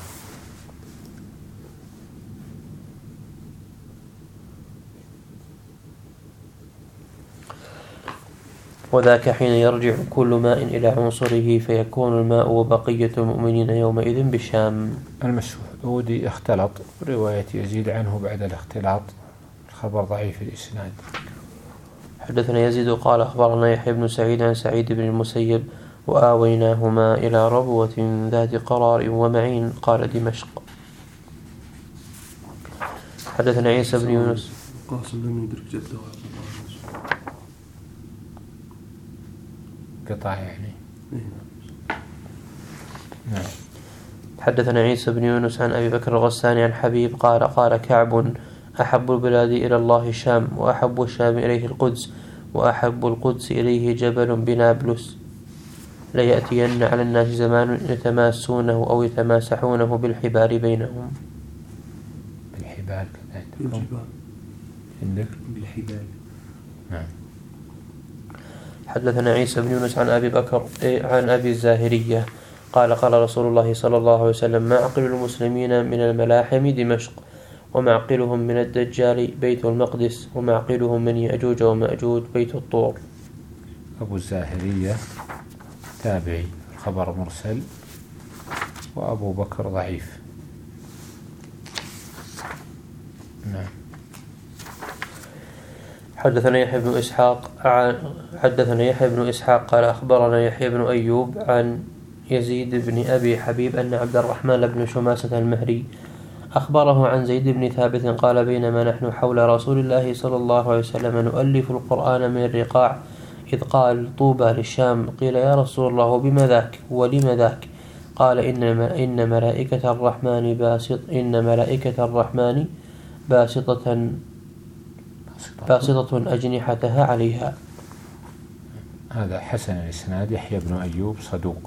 وذاك حين يرجع كل ماء إلى عنصره فيكون الماء وبقية المؤمنين يومئذ بالشام. المسعودي اختلط، رواية يزيد عنه بعد الاختلاط خبر ضعيف الإسناد. حدثنا يزيد قال أخبرنا يحيى بن سعيد عن سعيد بن المسيب وآويناهما إلى ربوة ذات قرار ومعين قال دمشق. حدثنا عيسى بن يونس. قاسم لم يدرك جده. قطع يعني. نعم. حدثنا عيسى بن يونس عن أبي بكر الغساني عن حبيب قال قال كعب: أحب البلاد إلى الله الشام، وأحب الشام إليه القدس، وأحب القدس إليه جبل بنابلس. ليأتين على الناس زمان يتماسونه أو يتماسحونه بالحبال بينهم. بالحبال كذلك. عندك؟ بالحبال. نعم. حدثنا عيسى بن يونس عن أبي بكر عن أبي الزاهرية قال قال رسول الله صلى الله عليه وسلم: معقل المسلمين من الملاحم دمشق، ومعقلهم من الدجال بيت المقدس، ومعقلهم من يأجوج ومأجوج بيت الطور. أبو الزاهرية تابعي، الخبر مرسل، وأبو بكر ضعيف. نعم. حدثنا يحيى بن إسحاق عن حدثنا يحيى بن إسحاق قال أخبرنا يحيى بن أيوب عن يزيد بن أبي حبيب أن عبد الرحمن بن شماسة المهري أخبره عن زيد بن ثابت قال: بينما نحن حول رسول الله صلى الله عليه وسلم نؤلف القرآن من الرقاع إذ قال: طوبى للشام. قيل: يا رسول الله بما ذاك ولم ذاك؟ قال: إن إن ملائكة الرحمن باسط إن ملائكة الرحمن باسطة باسطة أجنحتها عليها. هذا حسن الإسناد. يحيى بن أيوب صدوق.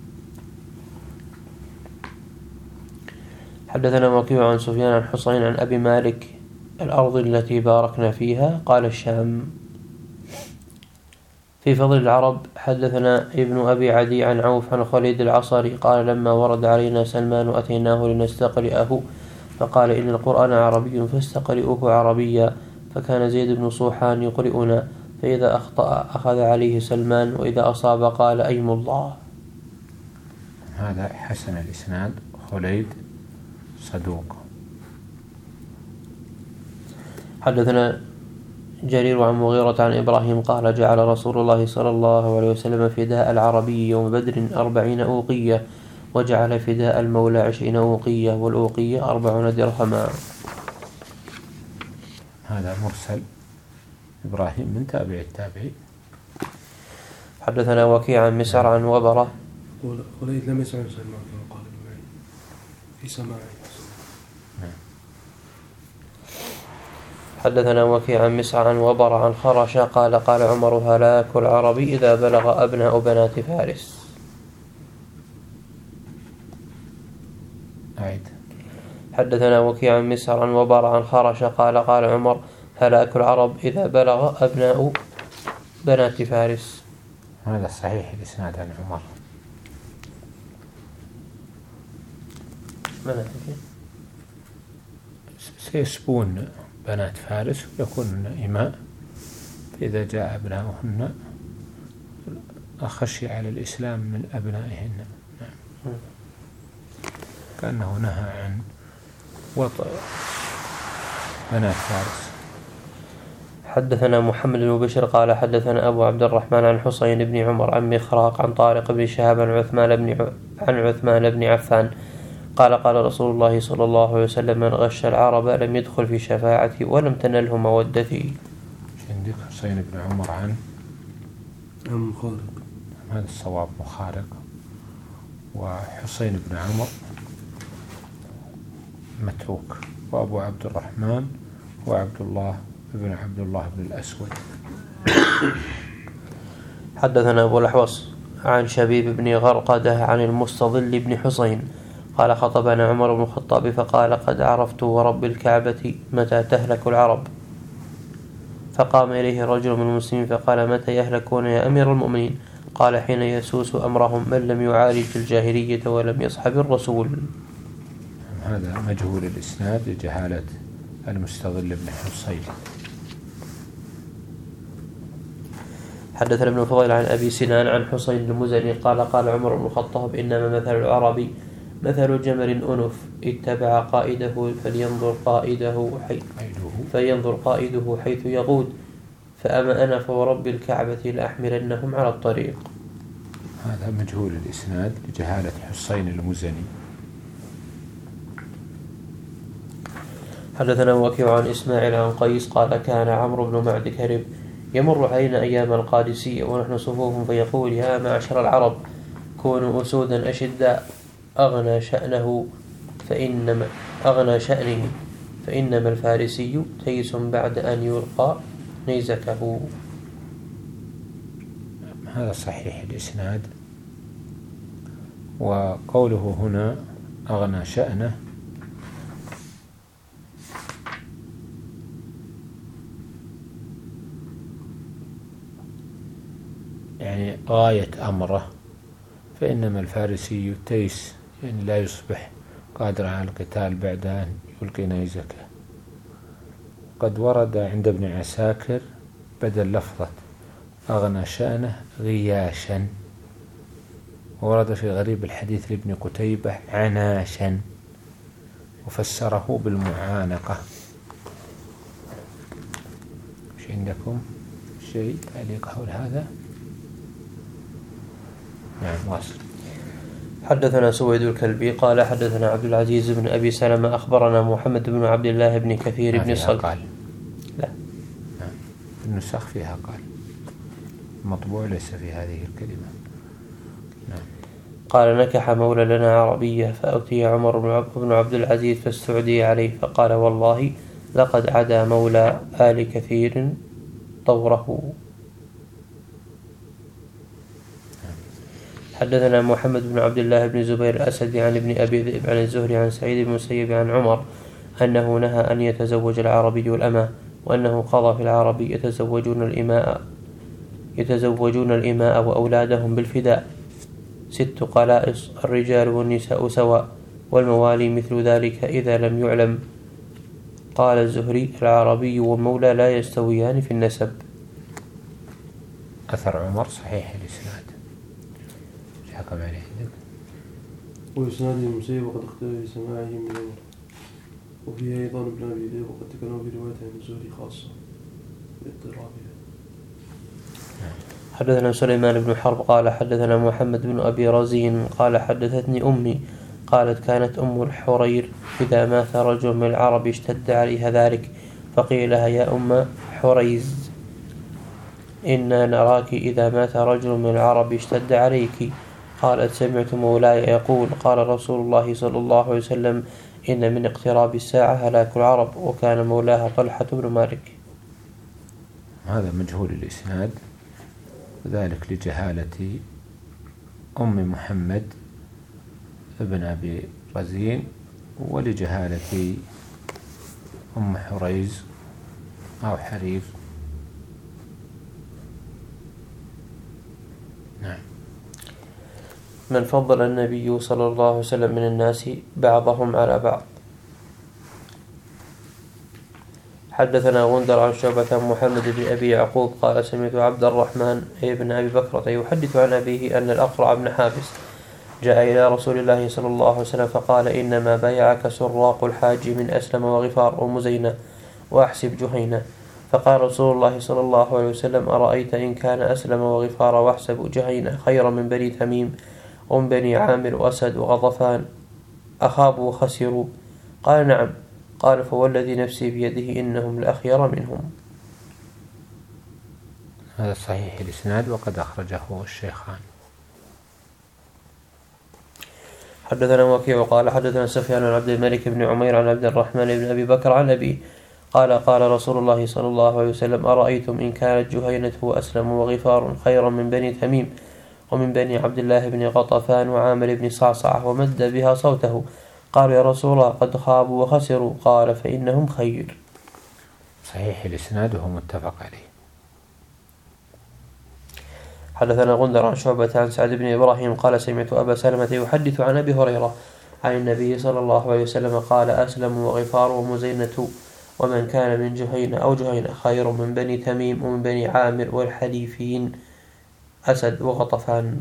حدثنا وكيع عن سفيان عن حسين عن أبي مالك: الأرض التي باركنا فيها قال الشام. في فضل العرب حدثنا ابن أبي عدي عن عوف عن خالد العصري قال: لما ورد علينا سلمان أتيناه لنستقرئه فقال: إن القرآن عربي فاستقرئوه عربيا. فكان زيد بن صوحان يقرئنا، فإذا أخطأ أخذ عليه سلمان، وإذا أصاب قال: أيم الله. هذا حسن الإسناد. خليد صدوق. حدثنا جرير عن مغيرة عن إبراهيم قال: جعل رسول الله صلى الله عليه وسلم فداء العربي يوم بدر أربعين أوقية، وجعل فداء المولى عشرين أوقية، والأوقية أربعون درهما. هذا مرسل. إبراهيم من تابع التابعي. حدثنا وكيع عن مسعر عن وبرة. خليد لم يسمع سلمان قال في سماعه. حدثنا وكيع عن مسعر عن وبر عن خرش قال: قال عمر: هلاك العرب إذا بلغ أبناء بنات فارس. أعيد. حدثنا وكيع عن مسعر عن وبر عن خرش قال: قال عمر: هلاك العرب إذا بلغ أبناء بنات فارس. هذا صحيح الإسناد عن عمر. سيسبون بنات فارس ويكون إماء، فإذا جاء أبناؤهن أخشي على الإسلام من أبنائهن. نعم. كأنه نهى عن وطأ بنات فارس. حدثنا محمد بن بشر قال حدثنا أبو عبد الرحمن عن حسين بن عمر عن مخراق عن طارق بن شهاب عن عثمان بن عن عثمان بن عفان قال قال رسول الله صلى الله عليه وسلم من غش العرب لم يدخل في شفاعتي ولم تنله مودتي. عندك حسين بن عمر عن عن مخارق، هذا الصواب مخارق، وحسين بن عمر متروك، وأبو عبد الرحمن وعبد الله بن عبد الله بن الأسود. حدثنا أبو الأحوص عن شبيب بن غرقدة عن المستظل بن حسين قال خطبنا عمر بن الخطاب فقال قد عرفت ورب الكعبة متى تهلك العرب. فقام إليه رجل من المسلمين فقال متى يهلكون يا أمير المؤمنين؟ قال حين يسوس أمرهم من لم يعالج الجاهلية ولم يصحب الرسول. هذا مجهول الإسناد لجهالة المستظل بن حسين. حدثنا ابن فضيل عن أبي سنان عن حسين المزني قال قال عمر بن الخطاب إنما مثل العرب مثل جمل أنف اتبع قائده فلينظر قائده حيث فينظر قائده حيث يقود فأما أنا فورب الكعبة لأحملنهم على الطريق. هذا مجهول الإسناد لجهالة حسين المزني. حدثنا وكيع عن إسماعيل عن قيس قال كان عمرو بن معد كرب يمر علينا أيام القادسية ونحن صفوف فيقول يا معشر العرب كونوا أسودا أشداء أغنى شأنه فإنما أغنى شأنه فإنما الفارسي تيس بعد أن يلقى نيزكه. هذا صحيح الإسناد. وقوله هنا أغنى شأنه يعني غاية أمره، فإنما الفارسي تيس يعني لا يصبح قادرا على القتال بعد أن يلقي نيزكه. قد ورد عند ابن عساكر بدل لفظة أغنى شأنه غياشا، ورد في غريب الحديث لابن قتيبة عناشا، وفسره بالمعانقة. مش عندكم شيء تعليق حول هذا؟ نعم واصل. حدثنا سويد الكلبي قال حدثنا عبد العزيز بن أبي سلمة أخبرنا محمد بن عبد الله بن كثير بن صلح. قال لا نعم. النسخ فيها قال، مطبوع ليس في هذه الكلمة. نعم. قال نكح مولى لنا عربية فأتي عمر بن عبد العزيز فاستعدي عليه فقال والله لقد عدا مولى آل كثير طوره. حدثنا محمد بن عبد الله بن زبير الأسدي عن ابن أبي ذئب عن الزهري عن سعيد بن المسيب عن عمر أنه نهى أن يتزوج العربي الأمة، وأنه قضى في العرب يتزوجون الإماء يتزوجون الإماء وأولادهم بالفداء ست قلائص الرجال والنساء سواء والموالي مثل ذلك إذا لم يعلم. قال الزهري العربي والمولى لا يستويان في النسب. أثر عمر صحيح الإسناد. حكم عليه عندك. وإسناد المسيب وقد اختلف في سماعه من عمر، وفيه أيضا ابن أبي ذئب وقد تكلم في روايته عن الزهري خاصة باضطرابها. حدثنا سليمان بن حرب قال حدثنا محمد بن أبي رزين قال حدثتني أمي قالت كانت أم الحرير إذا مات رجل من العرب اشتد عليها ذلك فقيل لها يا أم حريز إنا نراك إذا مات رجل من العرب اشتد عليك. قالت سمعت مولاي يقول قال رسول الله صلى الله عليه وسلم إن من اقتراب الساعة هلاك العرب، وكان مولاها طلحة بن مالك. هذا مجهول الإسناد، وذلك لجهالة أم محمد ابن أبي رزين ولجهالة أم حريز أو حريف. نعم. من فضل النبي صلى الله عليه وسلم من الناس بعضهم على بعض. حدثنا غندر عن شعبة محمد بن أبي يعقوب قال سمعت عبد الرحمن بن أبي بكرة يحدث عن أبيه أن الأقرع بن حابس جاء إلى رسول الله صلى الله عليه وسلم فقال إنما بايعك سراق الحاج من أسلم وغفار ومزينة وأحسب جهينة. فقال رسول الله صلى الله عليه وسلم أرأيت إن كان أسلم وغفار وأحسب جهينة خيرا من بني تميم ومن بني عامر وأسد وغطفان أخابوا وخسروا؟ قال نعم. قال فوالذي نفسي بيده إنهم لأخير منهم. هذا صحيح الإسناد وقد أخرجه الشيخان. حدثنا وكيع قال حدثنا سفيان عن عبد الملك بن عمير عن عبد الرحمن بن أبي بكر عن أبيه قال قال رسول الله صلى الله عليه وسلم أرأيتم إن كانت جهينة وأسلم وغفار خيرا من بني تميم ومن بني عبد الله بن غطفان وعامر بن صعصعة ومد بها صوته قالوا يا رسول الله قد خابوا وخسروا قال فإنهم خير. صحيح الإسناد وهو متفق عليه. حدثنا غندر عن شعبة عن سعد بن إبراهيم قال سمعت أبا سلمة يحدث عن أبي هريرة عن النبي صلى الله عليه وسلم قال أسلم وغفار ومزينة ومن كان من جهينة أو جهينة خير من بني تميم ومن بني عامر والحليفين أسد وغطفان.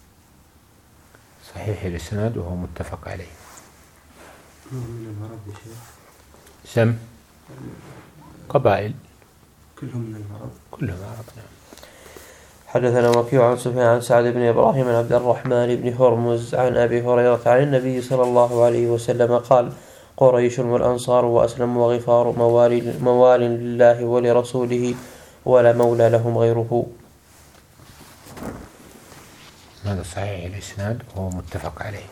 صحيح الإسناد وهو متفق عليه. من العرب سم قبائل كلهم من العرب كلهم عرب. نعم. حدثنا وكيع عن سفيان عن سعد بن إبراهيم عن عبد الرحمن بن هرمز عن أبي هريرة عن النبي صلى الله عليه وسلم قال قريش والأنصار وأسلم وغفار موالي, موالي لله ولرسوله ولا مولى لهم غيره. هذا صحيح الإسناد وهو متفق عليه.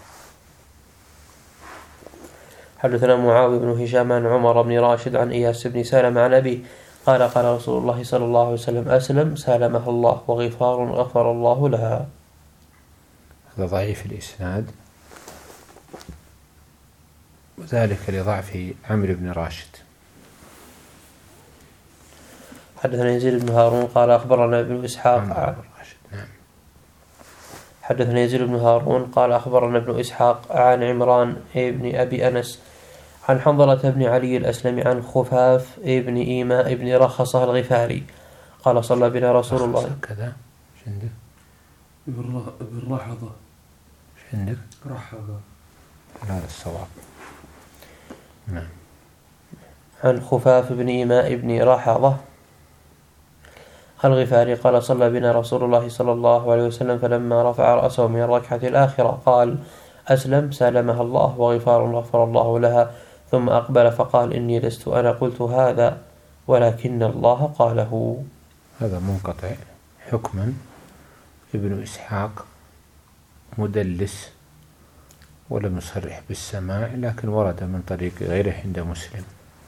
حدثنا معاوية بن هشام عن عمر بن راشد عن إياس بن سالم عن أبيه قال قال رسول الله صلى الله عليه وسلم أسلم سالمها الله وغفار غفر الله لها. هذا ضعيف الإسناد وذلك لضعف عمرو بن راشد. حدثنا يزيد بن هارون قال أخبرنا ابن إسحاق نعم. حدثنا يزيد بن هارون قال أخبرنا ابن إسحاق عن عمران ابن أبي أنس عن حنظلة بن علي الأسلمي عن خفاف ابن إيماء ابن رخصة الغفاري قال صلى بنا رسول الله كذا شندك بالرحضة شندك رحضة هذا الصواب. نعم. عن خفاف بن إيماء ابن رحضة الغفاري قال صلى بنا رسول الله صلى الله عليه وسلم فلما رفع رأسه من الركعة الآخرة قال أسلم سالمها الله وغفار غفر الله لها ثم أقبل فقال إني لست أنا قلت هذا ولكن الله قاله. هذا منقطع حكما. ابن إسحاق مدلس ولم يصرح بالسماع لكن ورد من طريق غيره عند مسلم.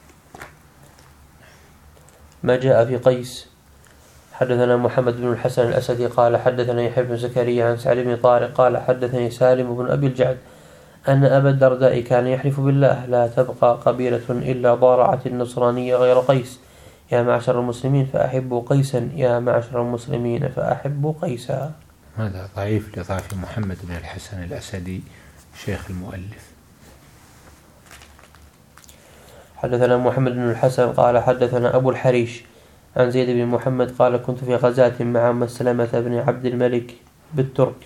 ما جاء في قيس. حدثنا محمد بن الحسن الأسدي قال حدثنا يحيى بن زكريا عن سعد بن طارق قال حدثني سالم بن أبي الجعد أن أبا الدرداء كان يحلف بالله لا تبقى قبيلة إلا ضارعت النصرانية غير قيس يا معشر المسلمين فأحبوا قيسا يا معشر المسلمين فأحبوا قيسا. هذا ضعيف لضعف محمد بن الحسن الأسدي شيخ المؤلف. حدثنا محمد بن الحسن قال حدثنا أبو الحريش عن زيد بن محمد قال كنت في غزاة مع مسلمة بن عبد الملك بالترك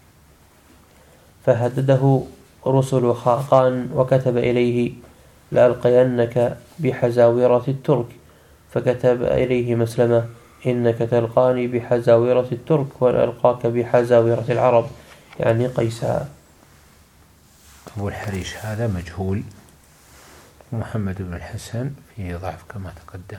فهدده رسل خاقان وكتب إليه لألقينك بحزاورة الترك فكتب إليه مسلمة إنك تلقاني بحزاورة الترك وألقاك بحزاورة العرب يعني قيسا. أبو الحريش هذا مجهول. محمد بن الحسن فيه ضعف كما تقدم.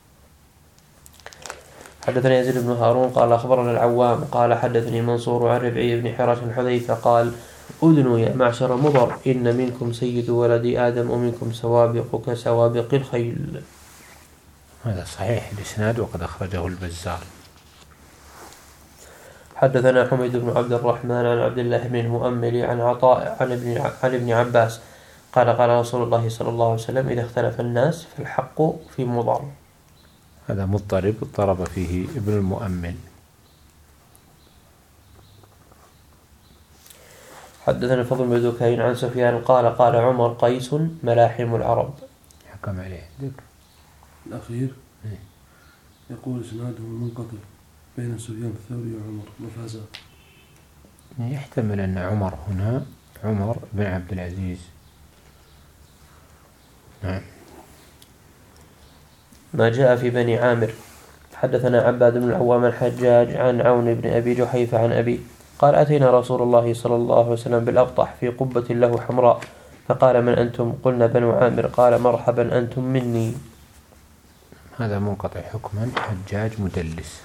حدثنا يزيد بن هارون قال أخبرنا العوام قال حدثني منصور عن ربعي بن حراش حذيفة قال أذنوا يا معشر مضر إن منكم سيد ولد آدم ومنكم سوابق كسوابق الخيل. هذا صحيح الإسناد وقد أخرجه البزار. حدثنا حميد بن عبد الرحمن عن عبد الله بن المؤمل عن عطاء عن ابن عن ابن عباس قال قال رسول الله صلى الله عليه وسلم إذا اختلف الناس فالحق في مضر. هذا مضطرب اضطرب فيه ابن المؤمل. حدثنا الفضل بن دكين عن سفيان قال قال عمر قيس ملاحم العرب. حكم عليه عندك الأخير يقول إسناده منقطع بين سفيان الثوري وعمر مفازة. يحتمل أن عمر هنا عمر بن عبد العزيز. نعم. ما جاء في بني عامر. حدثنا عباد بن العوام الحجاج عن عون بن أبي جحيفة عن أبي قال أتينا رسول الله صلى الله عليه وسلم بالأبطح في قبة له حمراء فقال من أنتم؟ قلنا بنو عامر. قال مرحبا أنتم مني. هذا منقطع حكما حجاج مدلس.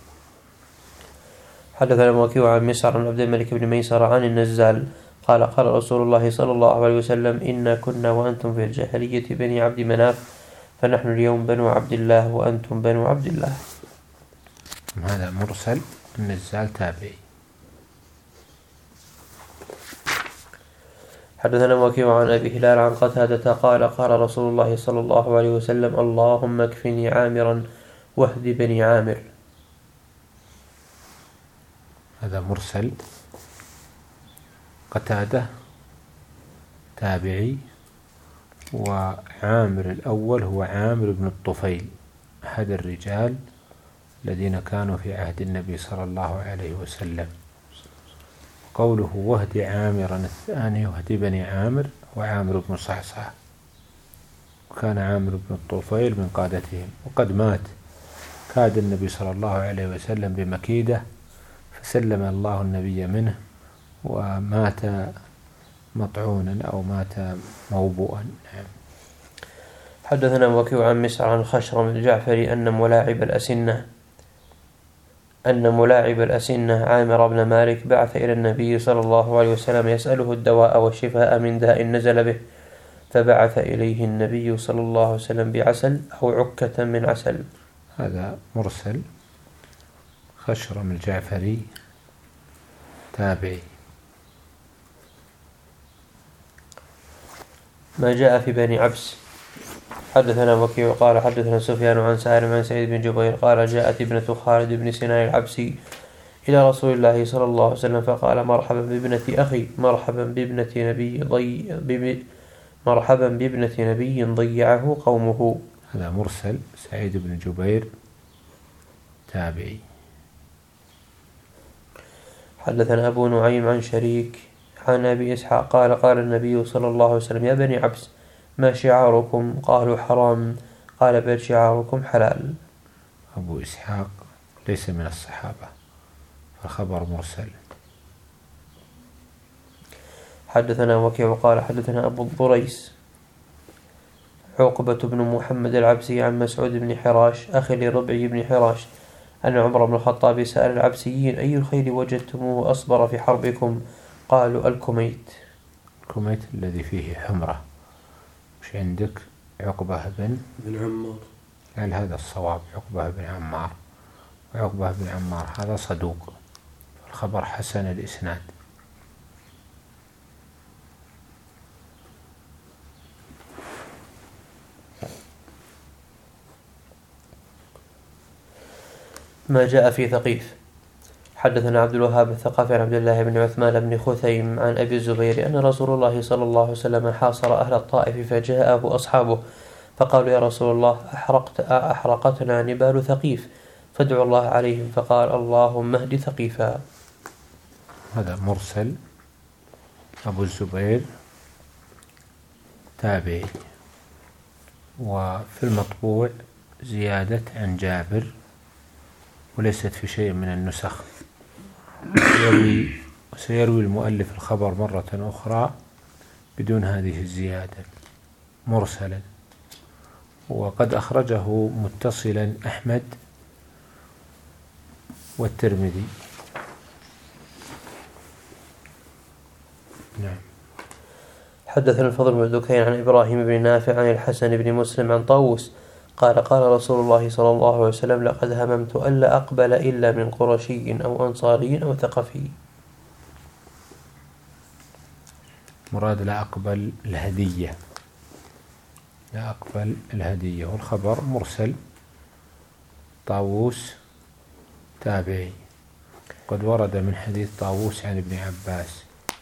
حدثنا وكيع عن مسعر عن عبد الملك بن ميسر عن النزال قال قال رسول الله صلى الله عليه وسلم إنا كنا وأنتم في الجاهلية بني عبد مناف فنحن اليوم بنو عبد الله وأنتم بنو عبد الله. هذا مرسل. النزال تابعي. حدثنا وكيع عن أبي هلال عن قتادة قال قال رسول الله صلى الله عليه وسلم اللهم اكفني عامرا واهد بني عامر. هذا مرسل. قتادة تابعي، وعامر الأول هو عامر بن الطفيل أحد الرجال الذين كانوا في عهد النبي صلى الله عليه وسلم. قوله وهد عامرا الثاني وهد بني عامر وعامر بن صعصع، وكان عامر بن الطفيل من قادتهم، وقد مات. كاد النبي صلى الله عليه وسلم بمكيدة فسلم الله النبي منه ومات مطعونا أو مات موبوءا. حدثنا وكيع عن مسعر عن خشرم الجعفري أن ملاعب الأسنة أن ملاعب الأسنة عامر بن مالك بعث إلى النبي صلى الله عليه وسلم يسأله الدواء والشفاء من داء نزل به، فبعث إليه النبي صلى الله عليه وسلم بعسل أو عكة من عسل. هذا مرسل. خشرم الجعفري تابعي. ما جاء في بني عبس. حدثنا وكيع قال حدثنا سفيان عن سالم عن سعيد بن جبير قال جاءت ابنة خالد بن سنان العبسي إلى رسول الله صلى الله عليه وسلم فقال مرحبا بابنة أخي مرحبا بابنة نبي ضي مرحبا بابنة نبي ضيعه قومه. هذا مرسل. سعيد بن جبير تابعي. حدثنا أبو نعيم عن شريك عن أبي إسحاق قال قال النبي صلى الله عليه وسلم يا بني عبس ما شعاركم؟ قالوا حرام. قال بل شعاركم حلال. أبو إسحاق ليس من الصحابة فالخبر مرسل. حدثنا وكيع قال حدثنا أبو الضريس عقبة بن محمد العبسي عن مسعود بن حراش أخي لربعي بن حراش أن عمر بن الخطاب سأل العبسيين أي الخير وجدتموه أصبر في حربكم؟ قالوا الكميت. الكميت الذي فيه حمرة. مش عندك عقبة بن بن عمار؟ قال هذا الصواب عقبة بن عمار، وعقبة بن عمار هذا صدوق، الخبر حسن الإسناد. ما جاء في ثقيف. حدثنا عبد الوهاب الثقافي عن عبد الله بن عثمان بن خثيم عن أبي الزبير أن رسول الله صلى الله عليه وسلم حاصر أهل الطائف فجاءه أصحابه فقالوا يا رسول الله أحرقت أحرقتنا نبال ثقيف فادعوا الله عليهم، فقال اللهم اهد ثقيفا. هذا مرسل. أبو الزبير تابعي. وفي المطبوع زيادة عن جابر وليست في شيء من النسخ. سيروي, سيروي المؤلف الخبر مرة أخرى بدون هذه الزيادة مرسلا، وقد أخرجه متصلا أحمد والترمذي. نعم. حدثنا الفضل بن دكين عن إبراهيم بن نافع عن الحسن بن مسلم عن طاووس قال قال رسول الله صلى الله عليه وسلم لقد هممت ألا أقبل إلا من قرشي أو أنصاري أو ثقفي. مراد لا أقبل الهدية، لا أقبل الهدية، والخبر مرسل. طاووس تابعي، قد ورد من حديث طاووس عن ابن عباس.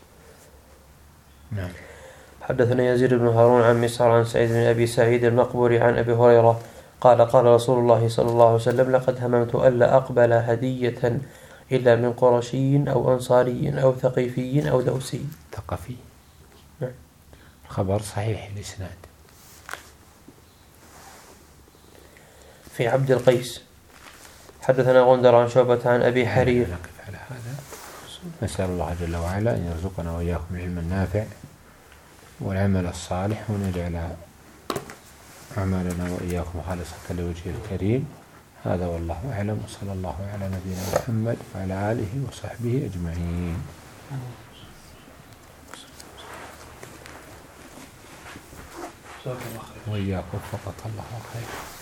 نعم. حدثنا يزيد بن هارون عن مسعر عن سعيد بن أبي سعيد المقبوري عن أبي هريرة قال قال رسول الله صلى الله عليه وسلم لقد هممت ألا أقبل هدية إلا من قرشي أو أنصاري أو ثقيفي أو دوسي. ثقفي. نعم. خبر صحيح الإسناد. في عبد القيس حدثنا غندر عن شعبة عن أبي حرير. نقف على هذا. نسأل الله جل وعلا أن يرزقنا وإياكم العلم النافع والعمل الصالح، وأن يجعل أعمالنا وإياكم خالصة لوجهه الكريم. هذا والله أعلم، وصلى الله على نبينا محمد وعلى آله وصحبه أجمعين. وإياكم فقط الله خير.